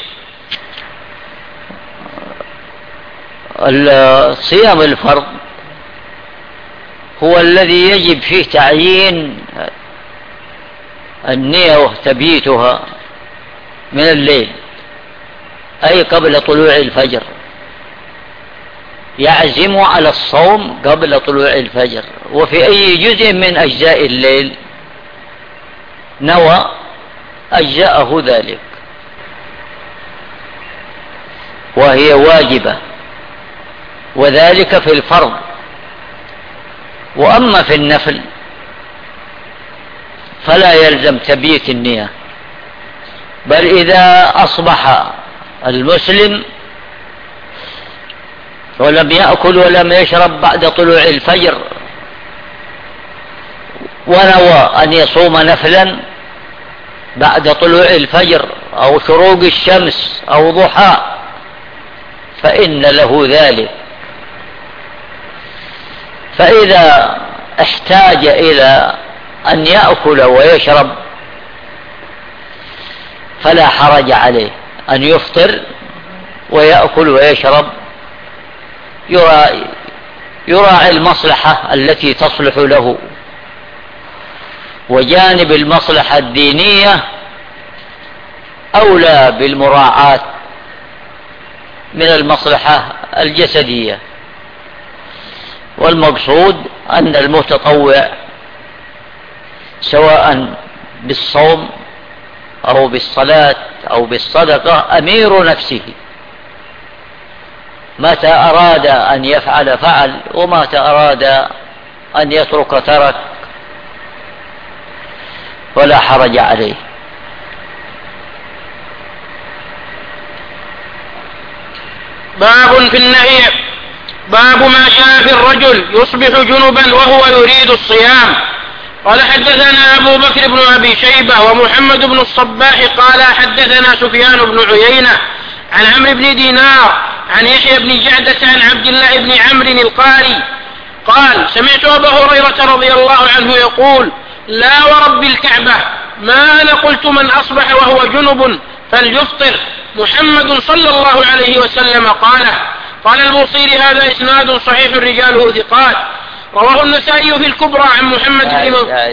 صيام الفرض هو الذي يجب فيه تعيين النية وتبييتها من الليل، أي قبل طلوع الفجر، يعزم على الصوم قبل طلوع الفجر، وفي أي جزء من أجزاء الليل نوى أجزاءه ذلك، وهي واجبة، وذلك في الفرض. وأما في النفل فلا يلزم تبييت النية، بل إذا أصبح المسلم ولم يأكل ولم يشرب بعد طلوع الفجر ونوى أن يصوم نفلا بعد طلوع الفجر أو شروق الشمس أو ضحى فإن له ذلك. فإذا احتاج إلى أن يأكل ويشرب فلا حرج عليه أن يفطر ويأكل ويشرب، يراعي المصلحة التي تصلح له، وجانب المصلحة الدينية أولى بالمراعاة من المصلحة الجسدية. والمقصود أن المتطوع سواء بالصوم أو بالصلاة أو بالصدقة أمير نفسه، متى أراد أن يفعل فعل، ومتى أراد أن يترك ترك، ولا حرج عليه. باب في النهي، باب ما جاء في الرجل يصبح جنبا وهو يريد الصيام. قال حدثنا أبو بكر بن أبي شيبة ومحمد بن الصباح قال حدثنا سفيان بن عيينة عن عمرو بن دينار عن يحيى بن جعدة عن عبد الله بن عمرو القاري قال سمعت أبا هريرة رضي الله عنه يقول لا ورب الكعبة ما أنا قلت من أصبح وهو جنب فليفطر محمد صلى الله عليه وسلم قال البوصيري هذا إسناد صحيح رجاله ثقات. رواه النسائي في الكبرى عن محمد بن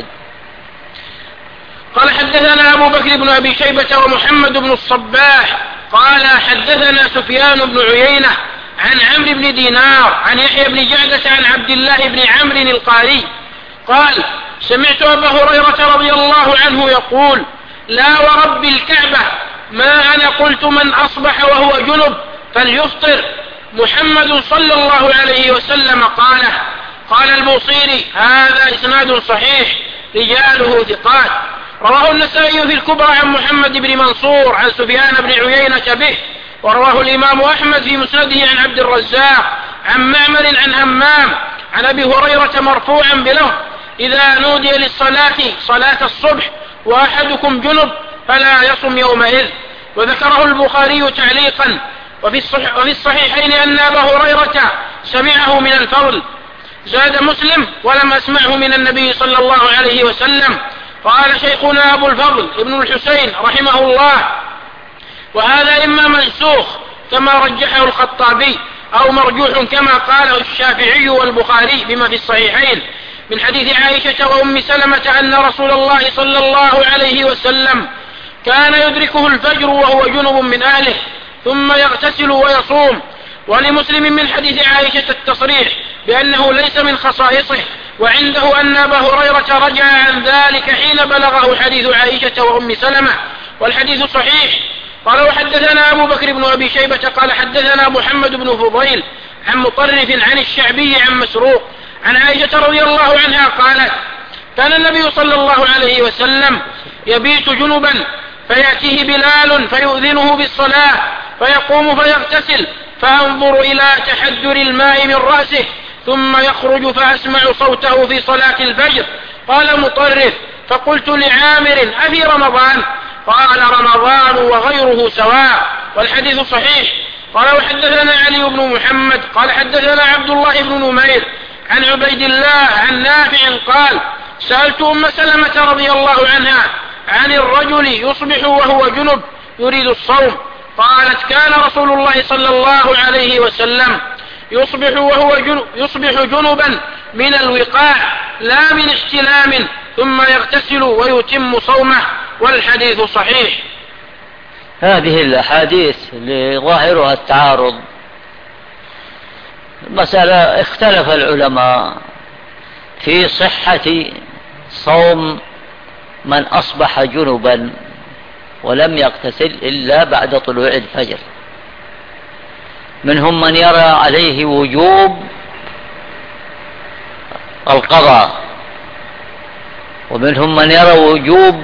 قال حدثنا أبو بكر بن أبي شيبة ومحمد بن الصباح قال حدثنا سفيان بن عيينة عن عمرو بن دينار عن يحيى بن جعدة عن عبد الله بن عمرو القاري قال سمعت أبا هريرة رضي الله عنه يقول لا ورب الكعبة ما أنا قلت من أصبح وهو جنب فليفطر محمد صلى الله عليه وسلم قال البوصيري هذا إسناد صحيح رجاله ثقات. رواه النسائي في الكبرى عن محمد بن منصور عن سفيان بن عيينة به، ورواه الإمام أحمد في مسنده عن عبد الرزاق عن معمر عن همام عن أبي هريرة مرفوعا بلفظ إذا نودي للصلاة صلاة الصبح وأحدكم جنب فلا يصم يومئذ. وذكره البخاري تعليقا. وفي الصحيحين أن أبا هريرة سمعه من الفضل. زاد مسلم ولم أسمعه من النبي صلى الله عليه وسلم. قال شيخنا أبو الفضل ابن الحسين رحمه الله وهذا إما منسوخ كما رجحه الخطابي أو مرجوح كما قاله الشافعي والبخاري بما في الصحيحين من حديث عائشة وأم سلمة أن رسول الله صلى الله عليه وسلم كان يدركه الفجر وهو جنب من أهله ثم يغتسل ويصوم. ولمسلم من حديث عائشة التصريح بأنه ليس من خصائصه، وعنده أن أبا هريرة رجع عن ذلك حين بلغه حديث عائشة وأم سلمة والحديث صحيح. قال وحدثنا أبو بكر بن أبي شيبة قال حدثنا محمد بن فضيل عن مطرف عن الشعبي عن مسروق عن عائشة رضي الله عنها قالت كان النبي صلى الله عليه وسلم يبيت جنبا فيأتيه بلال فيؤذنه بالصلاة فيقوم فيغتسل فأنظر إلى تحدر الماء من رأسه ثم يخرج فأسمع صوته في صلاة الفجر. قال مطرف فقلت لعامر أفي رمضان؟ قال رمضان وغيره سواء والحديث صحيح. قال وحدثنا علي بن محمد قال حدثنا عبد الله بن نمير عن عبيد الله عن نافع قال سألت أم سلمة رضي الله عنها عن الرجل يصبح وهو جنب يريد الصوم قالت كان رسول الله صلى الله عليه وسلم يصبح جنبا من الوقاع لا من احتلام ثم يغتسل ويتم صومه والحديث صحيح. هذه الأحاديث لظاهرها التعارض. مسألة اختلف العلماء في صحة صوم من أصبح جنبا ولم يغتسل إلا بعد طلوع الفجر. منهم من يرى عليه وجوب القضاء، ومنهم من يرى وجوب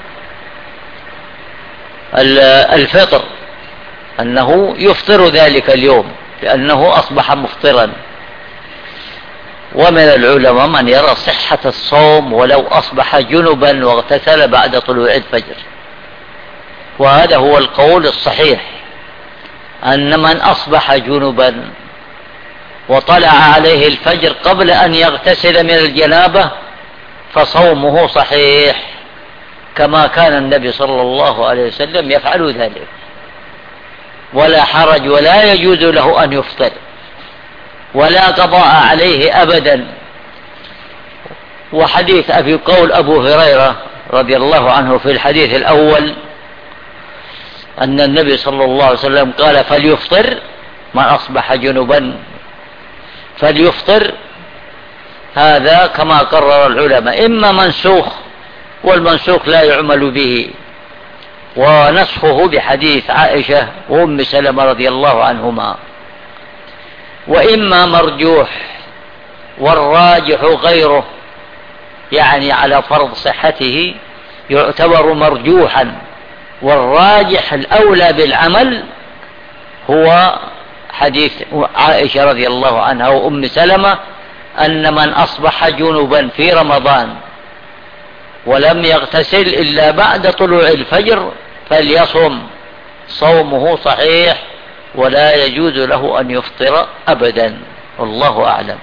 الفطر أنه يفطر ذلك اليوم لأنه أصبح مفطرا. ومن العلماء من يرى صحة الصوم ولو أصبح جنبا واغتسل بعد طلوع الفجر. وهذا هو القول الصحيح أن من أصبح جنبا وطلع عليه الفجر قبل أن يغتسل من الجنابة فصومه صحيح كما كان النبي صلى الله عليه وسلم يفعل ذلك، ولا حرج ولا يجوز له أن يفطر ولا قضاء عليه أبدا. وحديث قول أبو هريرة رضي الله عنه في الحديث الأول أن النبي صلى الله عليه وسلم قال فليفطر من أصبح جنبا فليفطر، هذا كما قرر العلماء إما منسوخ والمنسوخ لا يعمل به، ونسخه بحديث عائشة وأم سلمة رضي الله عنهما. وإما مرجوح والراجح غيره، يعني على فرض صحته يعتبر مرجوحا، والراجح الأولى بالعمل هو حديث عائشة رضي الله عنها وأم سلمة أن من أصبح جنبا في رمضان ولم يغتسل إلا بعد طلوع الفجر فليصم، صومه صحيح ولا يجوز له أن يفطر أبدا، والله أعلم.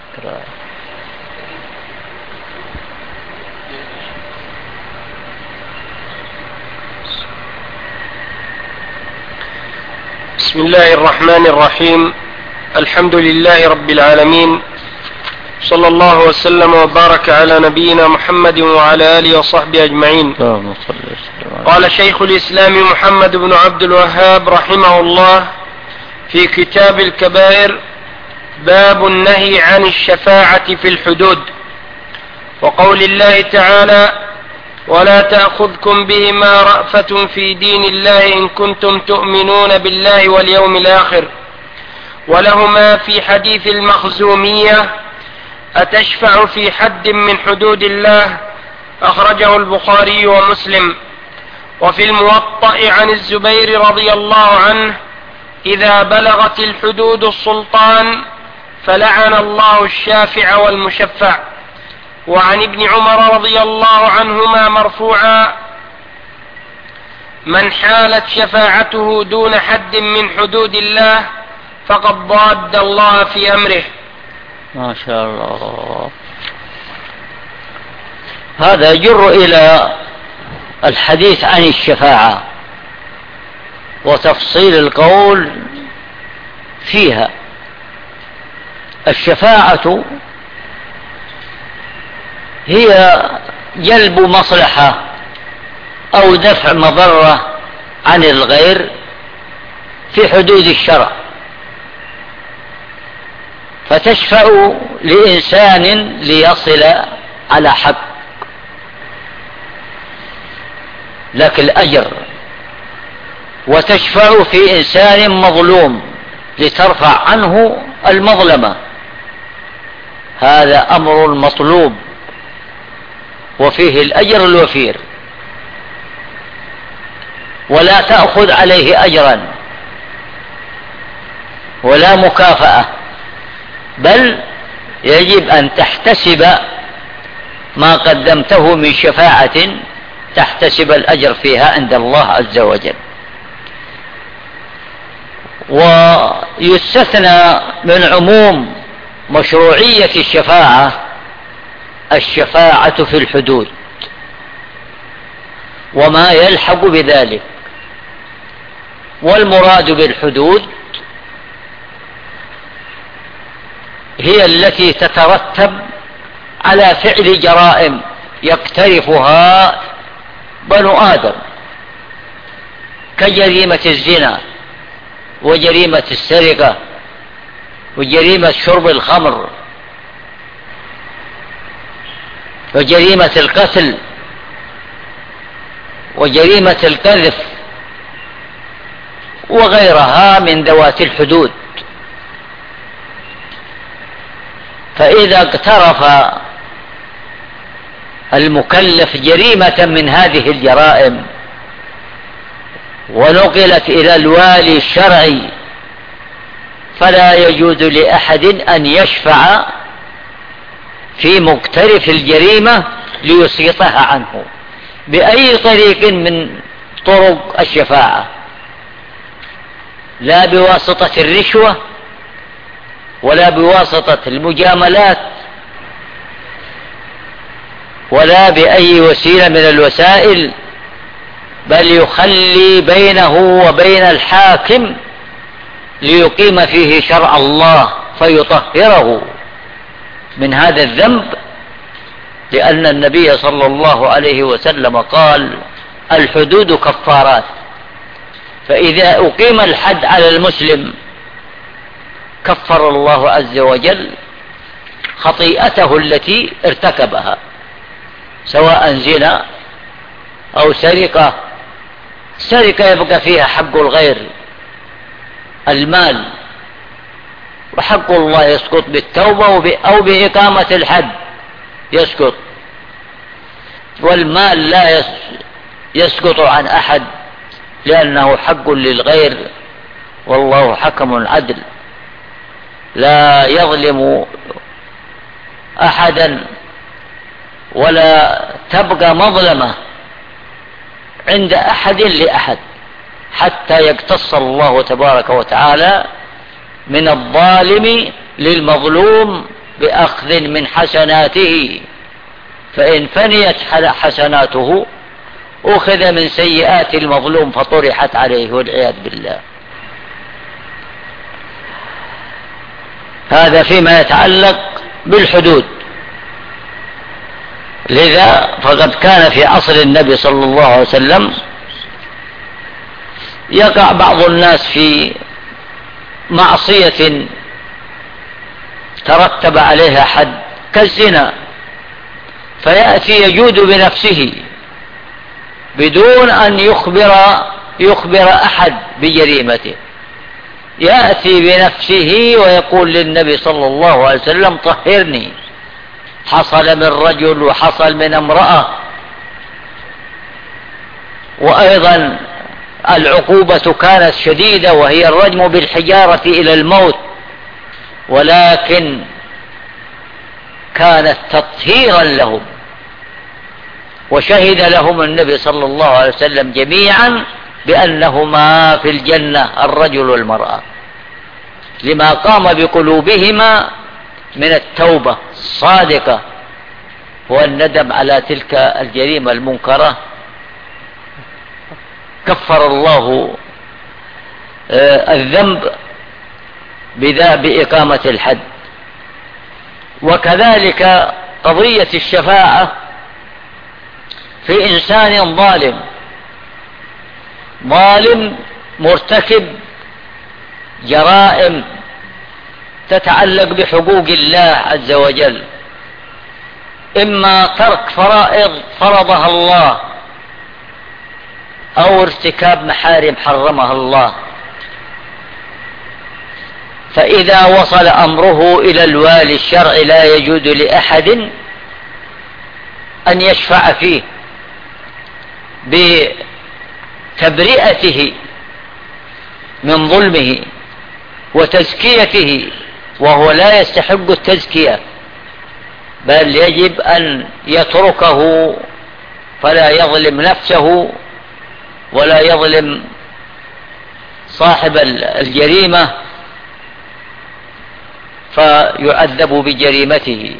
بسم الله الرحمن الرحيم. الحمد لله رب العالمين، صلى الله وسلم وبارك على نبينا محمد وعلى آله وصحبه أجمعين. قال شيخ الإسلام محمد بن عبد الوهاب رحمه الله في كتاب الكبائر: باب النهي عن الشفاعة في الحدود، وقول الله تعالى: ولا تأخذكم بهما رأفة في دين الله إن كنتم تؤمنون بالله واليوم الآخر. ولهما في حديث المخزومية: أتشفع في حد من حدود الله؟ أخرجه البخاري ومسلم. وفي الموطأ عن الزبير رضي الله عنه: إذا بلغت الحدود السلطان فلعن الله الشافع والمشفع. وعن ابن عمر رضي الله عنهما مرفوعا: من حالت شفاعته دون حد من حدود الله فقد ضاد الله في أمره. ما شاء الله. هذا يجر إلى الحديث عن الشفاعة وتفصيل القول فيها. الشفاعة هي جلب مصلحة أو دفع مضرة عن الغير في حدود الشرع، فتشفع لإنسان ليصل على حق لك الأجر، وتشفع في إنسان مظلوم لترفع عنه المظلمة. هذا أمر مطلوب وفيه الأجر الوفير، ولا تأخذ عليه أجرا ولا مكافأة، بل يجب أن تحتسب ما قدمته من شفاعة، تحتسب الأجر فيها عند الله عز وجل. ويستثنى من عموم مشروعية الشفاعة في الحدود وما يلحق بذلك. والمراد بالحدود هي التي تترتب على فعل جرائم يقترفها بنو آدم، كجريمة الزنا وجريمة السرقة وجريمة شرب الخمر وجريمة القتل وجريمة القذف وغيرها من ذوات الحدود. فإذا اقترف المكلف جريمة من هذه الجرائم ونقلت إلى الوالي الشرعي، فلا يجوز لأحد أن يشفع في مقترف الجريمة ليسقطها عنه بأي طريق من طرق الشفاعة، لا بواسطة الرشوة ولا بواسطة المجاملات ولا بأي وسيلة من الوسائل، بل يخلي بينه وبين الحاكم ليقيم فيه شرع الله فيطهره من هذا الذنب، لأن النبي صلى الله عليه وسلم قال: الحدود كفارات. فإذا أقيم الحد على المسلم كفر الله عز وجل خطيئته التي ارتكبها، سواء زنا أو سرقة. السرقة يبقى فيها حق الغير المال، وحق الله يسقط بالتوبة أو بإقامة الحد يسقط، والمال لا يسقط عن أحد لأنه حق للغير، والله حكم عدل لا يظلم أحدا ولا تبقى مظلمة عند أحد لأحد حتى يقتص الله تبارك وتعالى من الظالم للمظلوم بأخذ من حسناته، فإن فنيت حسناته أخذ من سيئات المظلوم فطرحت عليه والعياذ بالله. هذا فيما يتعلق بالحدود. لذا فقد كان في عصر النبي صلى الله عليه وسلم يقع بعض الناس في معصية ترتب عليها حد كالزنا، فيأتي يجود بنفسه بدون أن يخبر أحد بجريمته، يأتي بنفسه ويقول للنبي صلى الله عليه وسلم طهرني، حصل من رجل وحصل من امرأة. وأيضا العقوبة كانت شديدة وهي الرجم بالحجارة إلى الموت، ولكن كانت تطهيرا لهم، وشهد لهم النبي صلى الله عليه وسلم جميعا بأنهما في الجنة الرجل والمرأة، لما قام بقلوبهما من التوبة الصادقة والندم على تلك الجريمة المنكرة. كفر الله الذنب بإقامة الحد. وكذلك قضية الشفاعة في إنسان ظالم مرتكب جرائم تتعلق بحقوق الله عز وجل، إما ترك فرائض فرضها الله أو ارتكاب محارم حرمها الله، فإذا وصل أمره إلى الوالي الشرعي لا يجوز لأحد أن يشفع فيه بتبرئته من ظلمه وتزكيته، وهو لا يستحق التزكية، بل يجب أن يتركه فلا يظلم نفسه ولا يظلم صاحب الجريمة فيعذب بجريمته.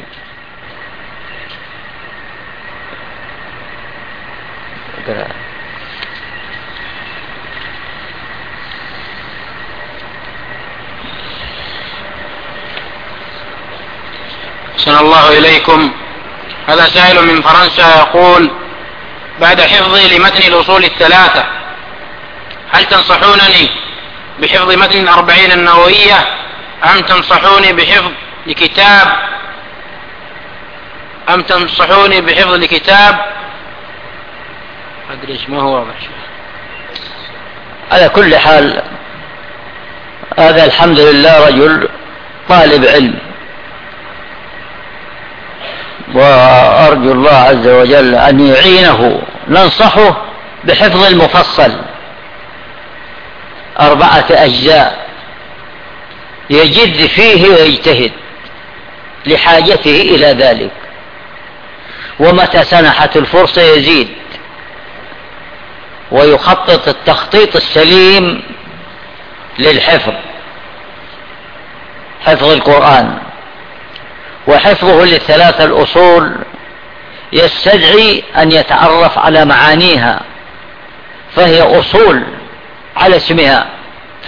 أحسن الله إليكم. هذا سائل من فرنسا يقول: بعد حفظي لمتن الأصول الثلاثة هل تنصحونني بحفظ متن 40 النووية أم تنصحوني بحفظ لكتاب أدري ما هو واضح. على كل حال هذا الحمد لله رجل طالب علم، وأرجو الله عز وجل أن يعينه، ننصحه بحفظ المفصل 4 أجزاء يجد فيه ويجتهد لحاجته إلى ذلك، ومتى سنحت الفرصة يزيد ويخطط التخطيط السليم للحفظ، حفظ القرآن وحفظه ل3 الأصول يستدعي أن يتعرف على معانيها، فهي أصول على اسمها في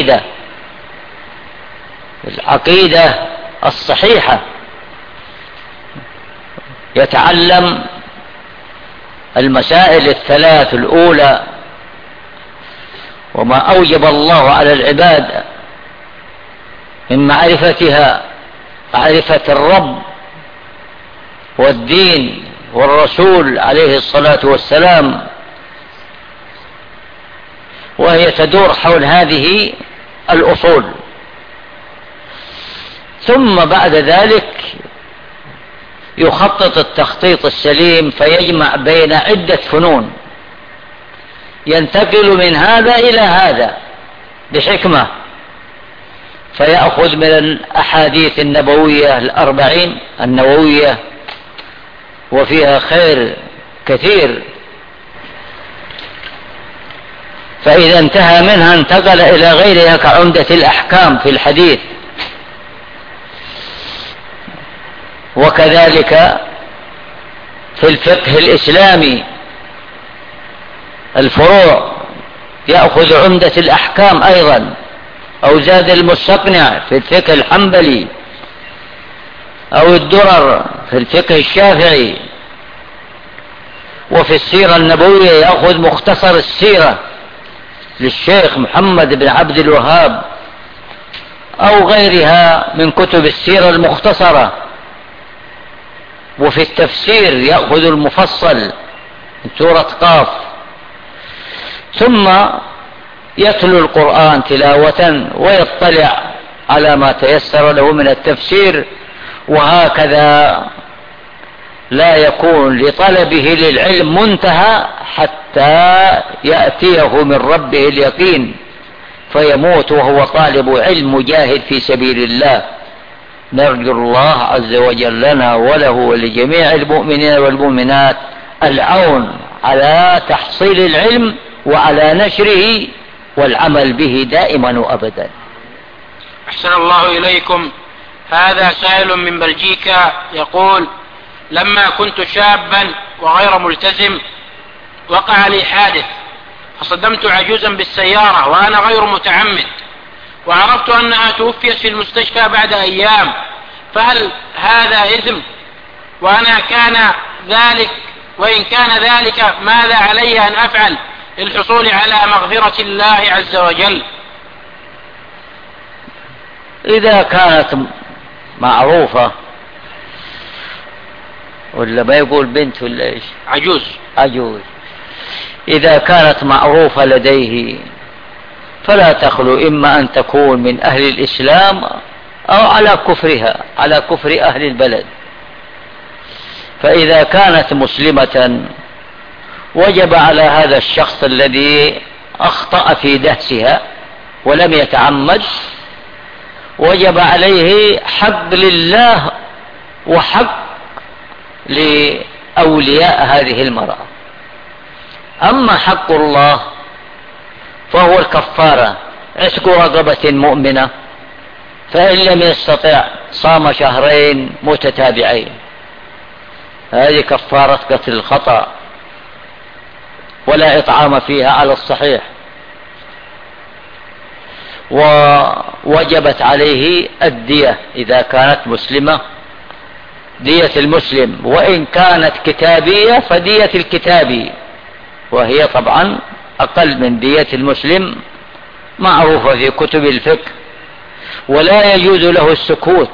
العقيدة الصحيحة، يتعلم المسائل ال3 الأولى وما أوجب الله على العباد من معرفتها، معرفة الرب والدين والرسول عليه الصلاة والسلام، وهي تدور حول هذه الأصول. ثم بعد ذلك يخطط التخطيط السليم فيجمع بين عدة فنون، ينتقل من هذا إلى هذا بحكمة، فيأخذ من الأحاديث النبوية 40 النووية وفيها خير كثير، فإذا انتهى منها انتقل إلى غيرها كعمدة الأحكام في الحديث. وكذلك في الفقه الإسلامي الفروع يأخذ عمدة الأحكام أيضا، أو زاد المستقنع في الفقه الحنبلي، أو الدرر في الفقه الشافعي. وفي السيرة النبوية يأخذ مختصر السيرة للشيخ محمد بن عبد الوهاب أو غيرها من كتب السيرة المختصرة. وفي التفسير يأخذ المفصل من سورة قاف. ثم يتلو القرآن تلاوة ويطلع على ما تيسر له من التفسير، وهكذا لا يكون لطلبه للعلم منتهى حتى يأتيه من ربه اليقين فيموت وهو طالب علم مجاهد في سبيل الله. نرجو الله عز وجل لنا وله ولجميع المؤمنين والمؤمنات العون على تحصيل العلم وعلى نشره والعمل به دائما وأبدا. أحسن الله إليكم. هذا سائل من بلجيكا يقول: لما كنت شابا وغير ملتزم وقع لي حادث فصدمت عجوزا بالسيارة وأنا غير متعمد، وعرفت أنها توفيت في المستشفى بعد أيام، فهل هذا إثم؟ وإن كان ذلك ماذا علي أن أفعل للحصول على مغفرة الله عز وجل؟ إذا كانت معروفة، ولا ما يقول بنت ولا إيش؟ عجوز. إذا كانت معروفة لديه فلا تخلو إما أن تكون من أهل الإسلام أو على كفرها، على كفر أهل البلد. فإذا كانت مسلمة وجب على هذا الشخص الذي أخطأ في دهسها ولم يتعمد، وجب عليه حق لله وحق لأولياء هذه المرأة. أما حق الله فهو الكفارة، عتق رقبة مؤمنة، فإن لم يستطع صام شهرين متتابعين، هذه كفارة قتل الخطأ، ولا إطعام فيها على الصحيح. ووجبت عليه الدية إذا كانت مسلمة، دية المسلم، وإن كانت كتابية فدية الكتابي، وهي طبعا أقل من دية المسلم، معروفة في كتب الفقه. ولا يجوز له السكوت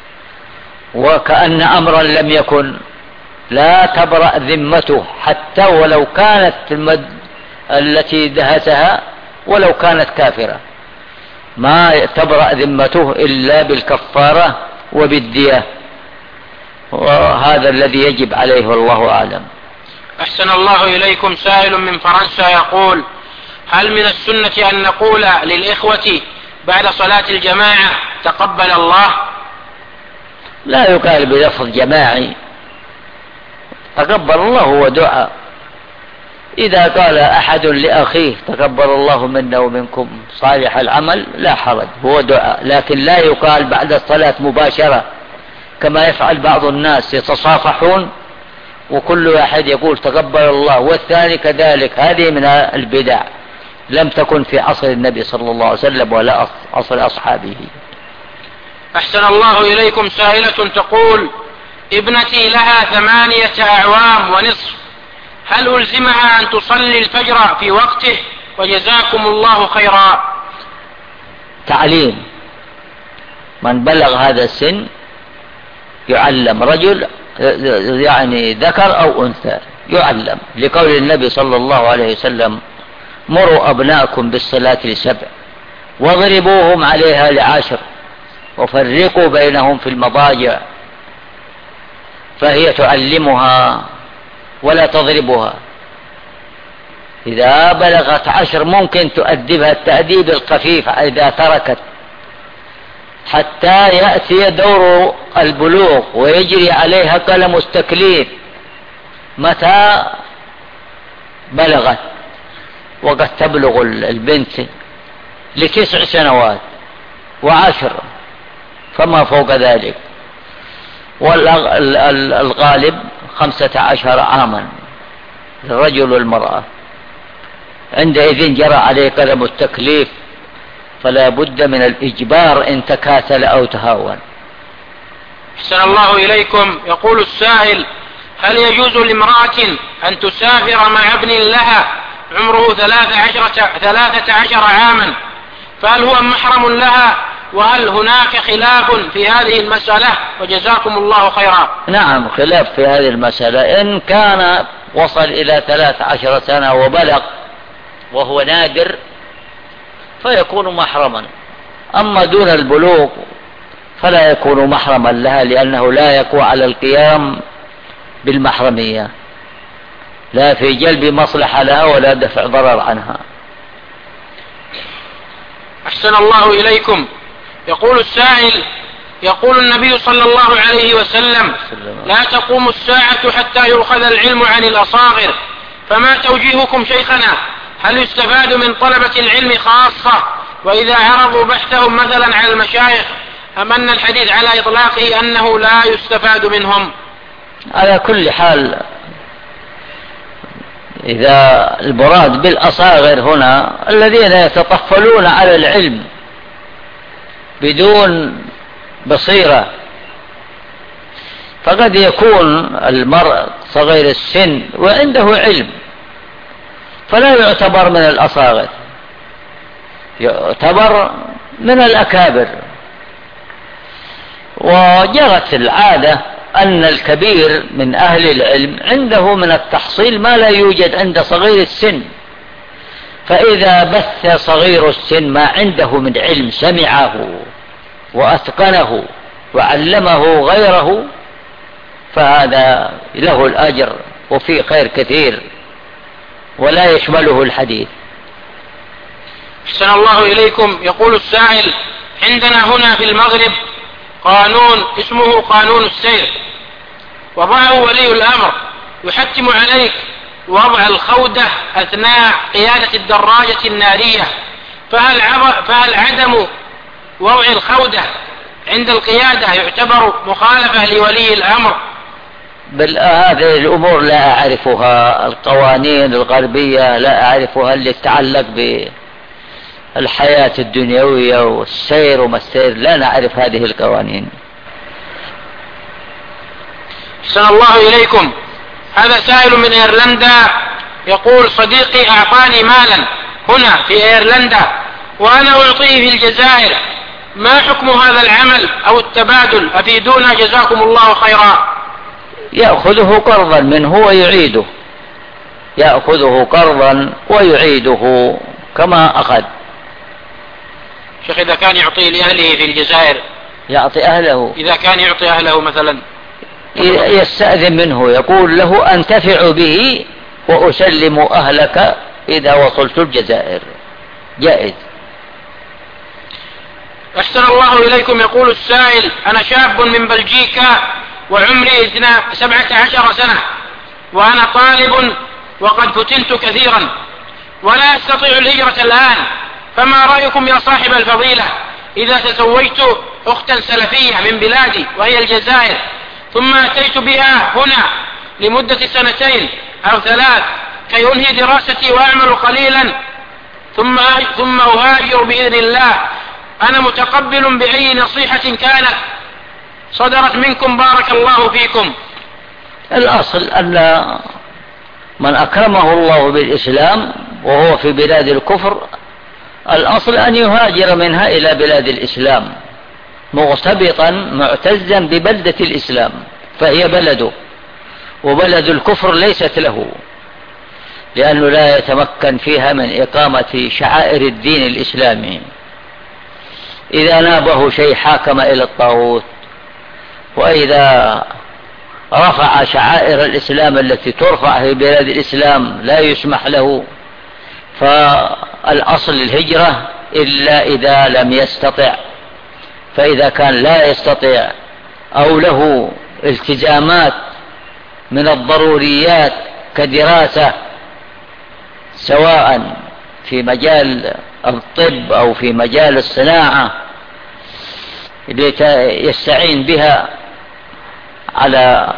وكأن أمرا لم يكن، لا تبرأ ذمته حتى ولو كانت التي دهسها ولو كانت كافرة، ما تبرأ ذمته إلا بالكفارة وبالدية، وهذا الذي يجب عليه والله أعلم. أحسن الله إليكم. سائل من فرنسا يقول: هل من السنة أن نقول للإخوة بعد صلاة الجماعة تقبل الله؟ لا يقال بلفظ جماعي، تقبل الله هو دعاء. إذا قال أحد لأخيه تقبل الله منا ومنكم صالح العمل لا حرج، هو دعاء، لكن لا يقال بعد الصلاة مباشرة كما يفعل بعض الناس، يتصافحون وكل واحد يقول تقبل الله والثاني كذلك. هذه من البدع، لم تكن في عصر النبي صلى الله عليه وسلم ولا عصر أصحابه. أحسن الله إليكم. سائلة تقول: ابنتي لها 8 أعوام ونصف، هل ألزمها أن تصلي الفجر في وقته؟ وجزاكم الله خيرا. تعليم، من بلغ هذا السن يعلم، رجل يعني ذكر أو أنثى يعلم، لقول النبي صلى الله عليه وسلم: مروا أبناءكم بالصلاة ل7 واضربوهم عليها ل10 وفرقوا بينهم في المضاجع، فهي تعلمها ولا تضربها. إذا بلغت 10 ممكن تؤدبها التأديب الخفيف إذا تركت، حتى يأتي دور البلوغ ويجري عليها قلم التكليف. متى بلغت؟ وقد تبلغ البنت ل9 سنوات و10 فما فوق ذلك، والغالب 15 عاما الرجل والمرأة. عندئذ جرى عليه قلم التكليف، فلا بد من الإجبار إن تكاسل أو تهاون. أحسن الله إليكم. يقول السائل: هل يجوز لامرأة أن تسافر مع ابن لها عمره 13 عاما، فهل هو محرم لها، وهل هناك خلاف في هذه المسألة؟ وجزاكم الله خيرا. نعم، خلاف في هذه المسألة. إن كان وصل إلى 13 سنة وبلغ وهو نادر فيكون محرما، أما دون البلوغ فلا يكون محرما لها، لأنه لا يقوى على القيام بالمحرمية، لا في جلب مصلحة لها ولا دفع ضرر عنها. أحسن الله إليكم. يقول السائل: يقول النبي صلى الله عليه وسلم: لا تقوم الساعة حتى يؤخذ العلم عن الأصاغر، فما توجيهكم شيخنا؟ هل يستفاد من طلبة العلم خاصة وإذا عرضوا بحثهم مثلا على المشايخ، أم أن الحديث على إطلاقه أنه لا يستفاد منهم؟ على كل حال، إذا المراد بالأصاغر هنا الذين يتطفلون على العلم بدون بصيرة، فقد يكون المرء صغير السن وعنده علم فلا يعتبر من الأصاغر، يعتبر من الأكابر. وجرت العادة أن الكبير من أهل العلم عنده من التحصيل ما لا يوجد عند صغير السن، فإذا بث صغير السن ما عنده من علم سمعه وأتقنه وعلمه غيره فهذا له الأجر وفيه خير كثير ولا يشمله الحديث. أحسن الله إليكم. يقول السائل: عندنا هنا في المغرب قانون اسمه قانون السير، وضعه ولي الأمر، يحتم عليك وضع الخودة أثناء قيادة الدراجة النارية، فهل عدم وضع الخودة عند القيادة يعتبر مخالفة لولي الأمر؟ بل هذه الأمور لا أعرفها، القوانين الغربية لا أعرفها اللي تتعلق بالحياة الدنيوية والسير وما السير، لا نعرف هذه القوانين. أحسن الله إليكم. هذا سائل من إيرلندا يقول: صديقي أعطاني مالا هنا في إيرلندا وأنا أعطيه في الجزائر، ما حكم هذا العمل أو التبادل؟ أفيدونا جزاكم الله خيرا. يأخذه قرضا منه ويعيده، يأخذه قرضا ويعيده كما أخذ. شيخ، إذا كان يعطي لأهله في الجزائر يعطي أهله، إذا كان يعطي أهله مثلا يستأذن منه، يقول له: أنتفع به وأسلم أهلك إذا وصلت الجزائر، جائز. أحسن الله إليكم. يقول السائل: أنا شاب من بلجيكا وعمري 17 سنة وأنا طالب وقد فتنت كثيرا ولا أستطيع الهجرة الآن، فما رأيكم يا صاحب الفضيلة إذا تزوجت أختا سلفية من بلادي وهي الجزائر، ثم أتيت بها هنا لمدة 2 أو 3 كي أنهي دراستي وأعمل قليلا ثم أهاجر بإذن الله، أنا متقبل بأي نصيحة كانت صدرت منكم، بارك الله فيكم. الأصل أن من أكرمه الله بالإسلام وهو في بلاد الكفر الأصل أن يهاجر منها إلى بلاد الإسلام مغتبطا معتزا ببلدة الإسلام، فهي بلده، وبلد الكفر ليست له، لأنه لا يتمكن فيها من إقامة شعائر الدين الإسلامي. إذا نابه شيء حاكم إلى الطاغوت، وإذا رفع شعائر الإسلام التي ترفع في بلاد الإسلام لا يسمح له، فالأصل الهجرة إلا إذا لم يستطع. فإذا كان لا يستطيع أو له التزامات من الضروريات كدراسة سواء في مجال الطب أو في مجال الصناعة يستعين بها على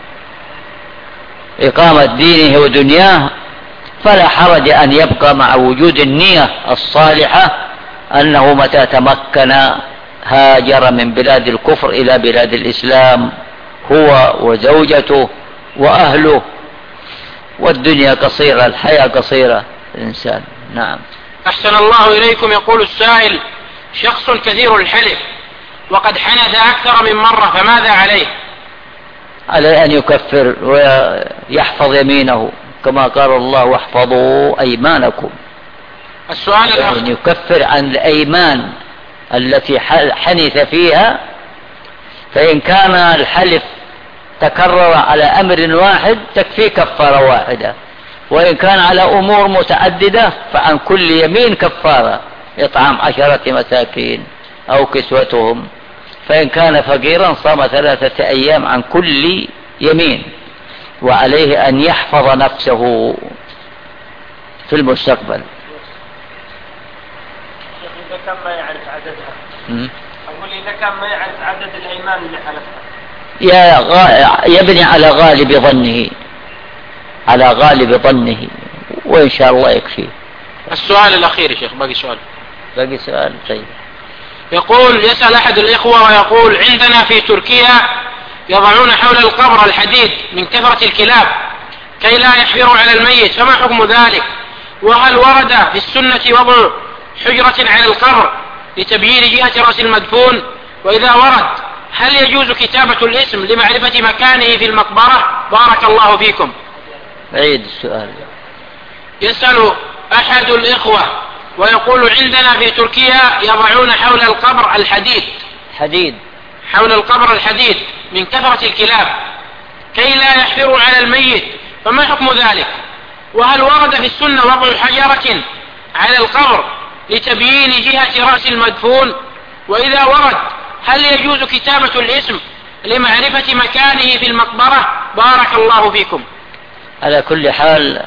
إقامة دينه ودنياه، فلا حرج أن يبقى مع وجود النية الصالحة أنه متى تمكن هاجر من بلاد الكفر إلى بلاد الإسلام هو وزوجته وأهله، والدنيا قصيرة، الحياة قصيرة الإنسان. نعم. أحسن الله إليكم. يقول السائل: شخص كثير الحلف وقد حنث أكثر من مرة، فماذا عليه؟ عليه أن يكفر ويحفظ يمينه، كما قال الله: واحفظوا أيمانكم. السؤال الآخر: أن يكفر عن الأيمان التي حنث فيها، فإن كان الحلف تكرر على أمر واحد تكفي كفارة واحدة، وإن كان على أمور متعددة فعن كل يمين كفارة، إطعام 10 مساكين أو كسوتهم. فإن كان فقيرا صام 3 أيام عن كل يمين، وعليه أن يحفظ نفسه في المستقبل. إذا كان ما يعرف عددها، أقول إذا كان ما يعرف عدد الأيمان اللي حلفها يبني على غالب ظنه، على غالب ظنه، وإن شاء الله يكفيه. السؤال الأخير يا شيخ، باقي سؤال. طيب. يقول: يسأل أحد الإخوة ويقول: عندنا في تركيا يضعون حول القبر الحديد من كثرة الكلاب كي لا يحفروا على الميت، فما حكم ذلك؟ وهل ورد في السنة وضع حجرة على القبر لتبيين جهة رأس المدفون؟ وإذا ورد هل يجوز كتابة الاسم لمعرفة مكانه في المقبرة؟ بارك الله فيكم. عيد السؤال. يسأل أحد الإخوة ويقول: عندنا في تركيا يضعون حول القبر الحديد حول القبر الحديد من كثرة الكلاب كي لا يحفروا على الميت، فما حكم ذلك؟ وهل ورد في السنة وضع حجرة على القبر لتبيين جهة رأس المدفون؟ وإذا ورد هل يجوز كتابة الاسم لمعرفة مكانه في المقبرة؟ بارك الله فيكم. على كل حال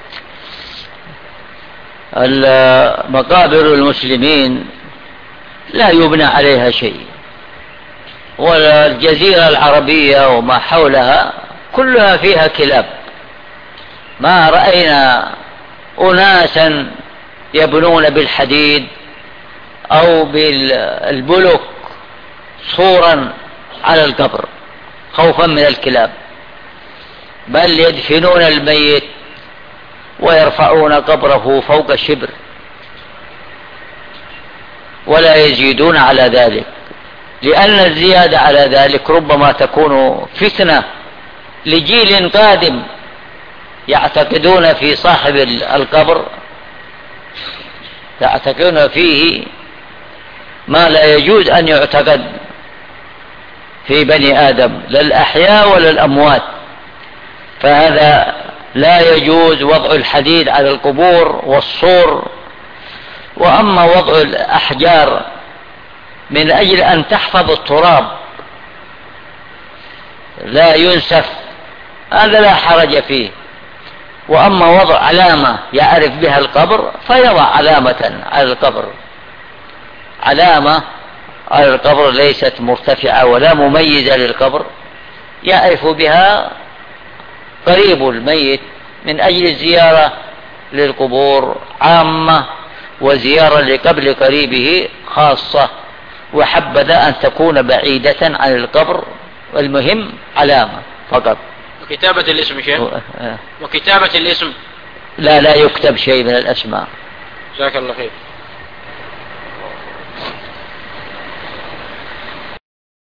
مقابر المسلمين لا يبنى عليها شيء، ولا الجزيرة العربية وما حولها كلها فيها كلاب. ما رأينا أناسا يبنون بالحديد أو بالبلوك صورا على القبر خوفا من الكلاب، بل يدفنون الميت ويرفعون قبره فوق الشبر ولا يزيدون على ذلك، لأن الزيادة على ذلك ربما تكون فتنة لجيل قادم يعتقدون في صاحب القبر، يعتقدون فيه ما لا يجوز أن يعتقد في بني آدم، لا الأحياء ولا الأموات. فهذا لا يجوز وضع الحديد على القبور والصور. وأما وضع الأحجار من أجل أن تحفظ التراب لا ينسف، هذا لا حرج فيه. وأما وضع علامة يعرف بها القبر فيضع علامة على القبر، علامة على القبر ليست مرتفعة ولا مميزة للقبر يعرف بها قريب الميت، من أجل الزيارة للقبور عامة وزيارة لقبر قريبه خاصة، وحبذا أن تكون بعيدة عن القبر، والمهم علامة فقط. وكتابة الاسم شيء؟ وكتابة الاسم لا يكتب شيء من الأسماء. جزاك الله خير.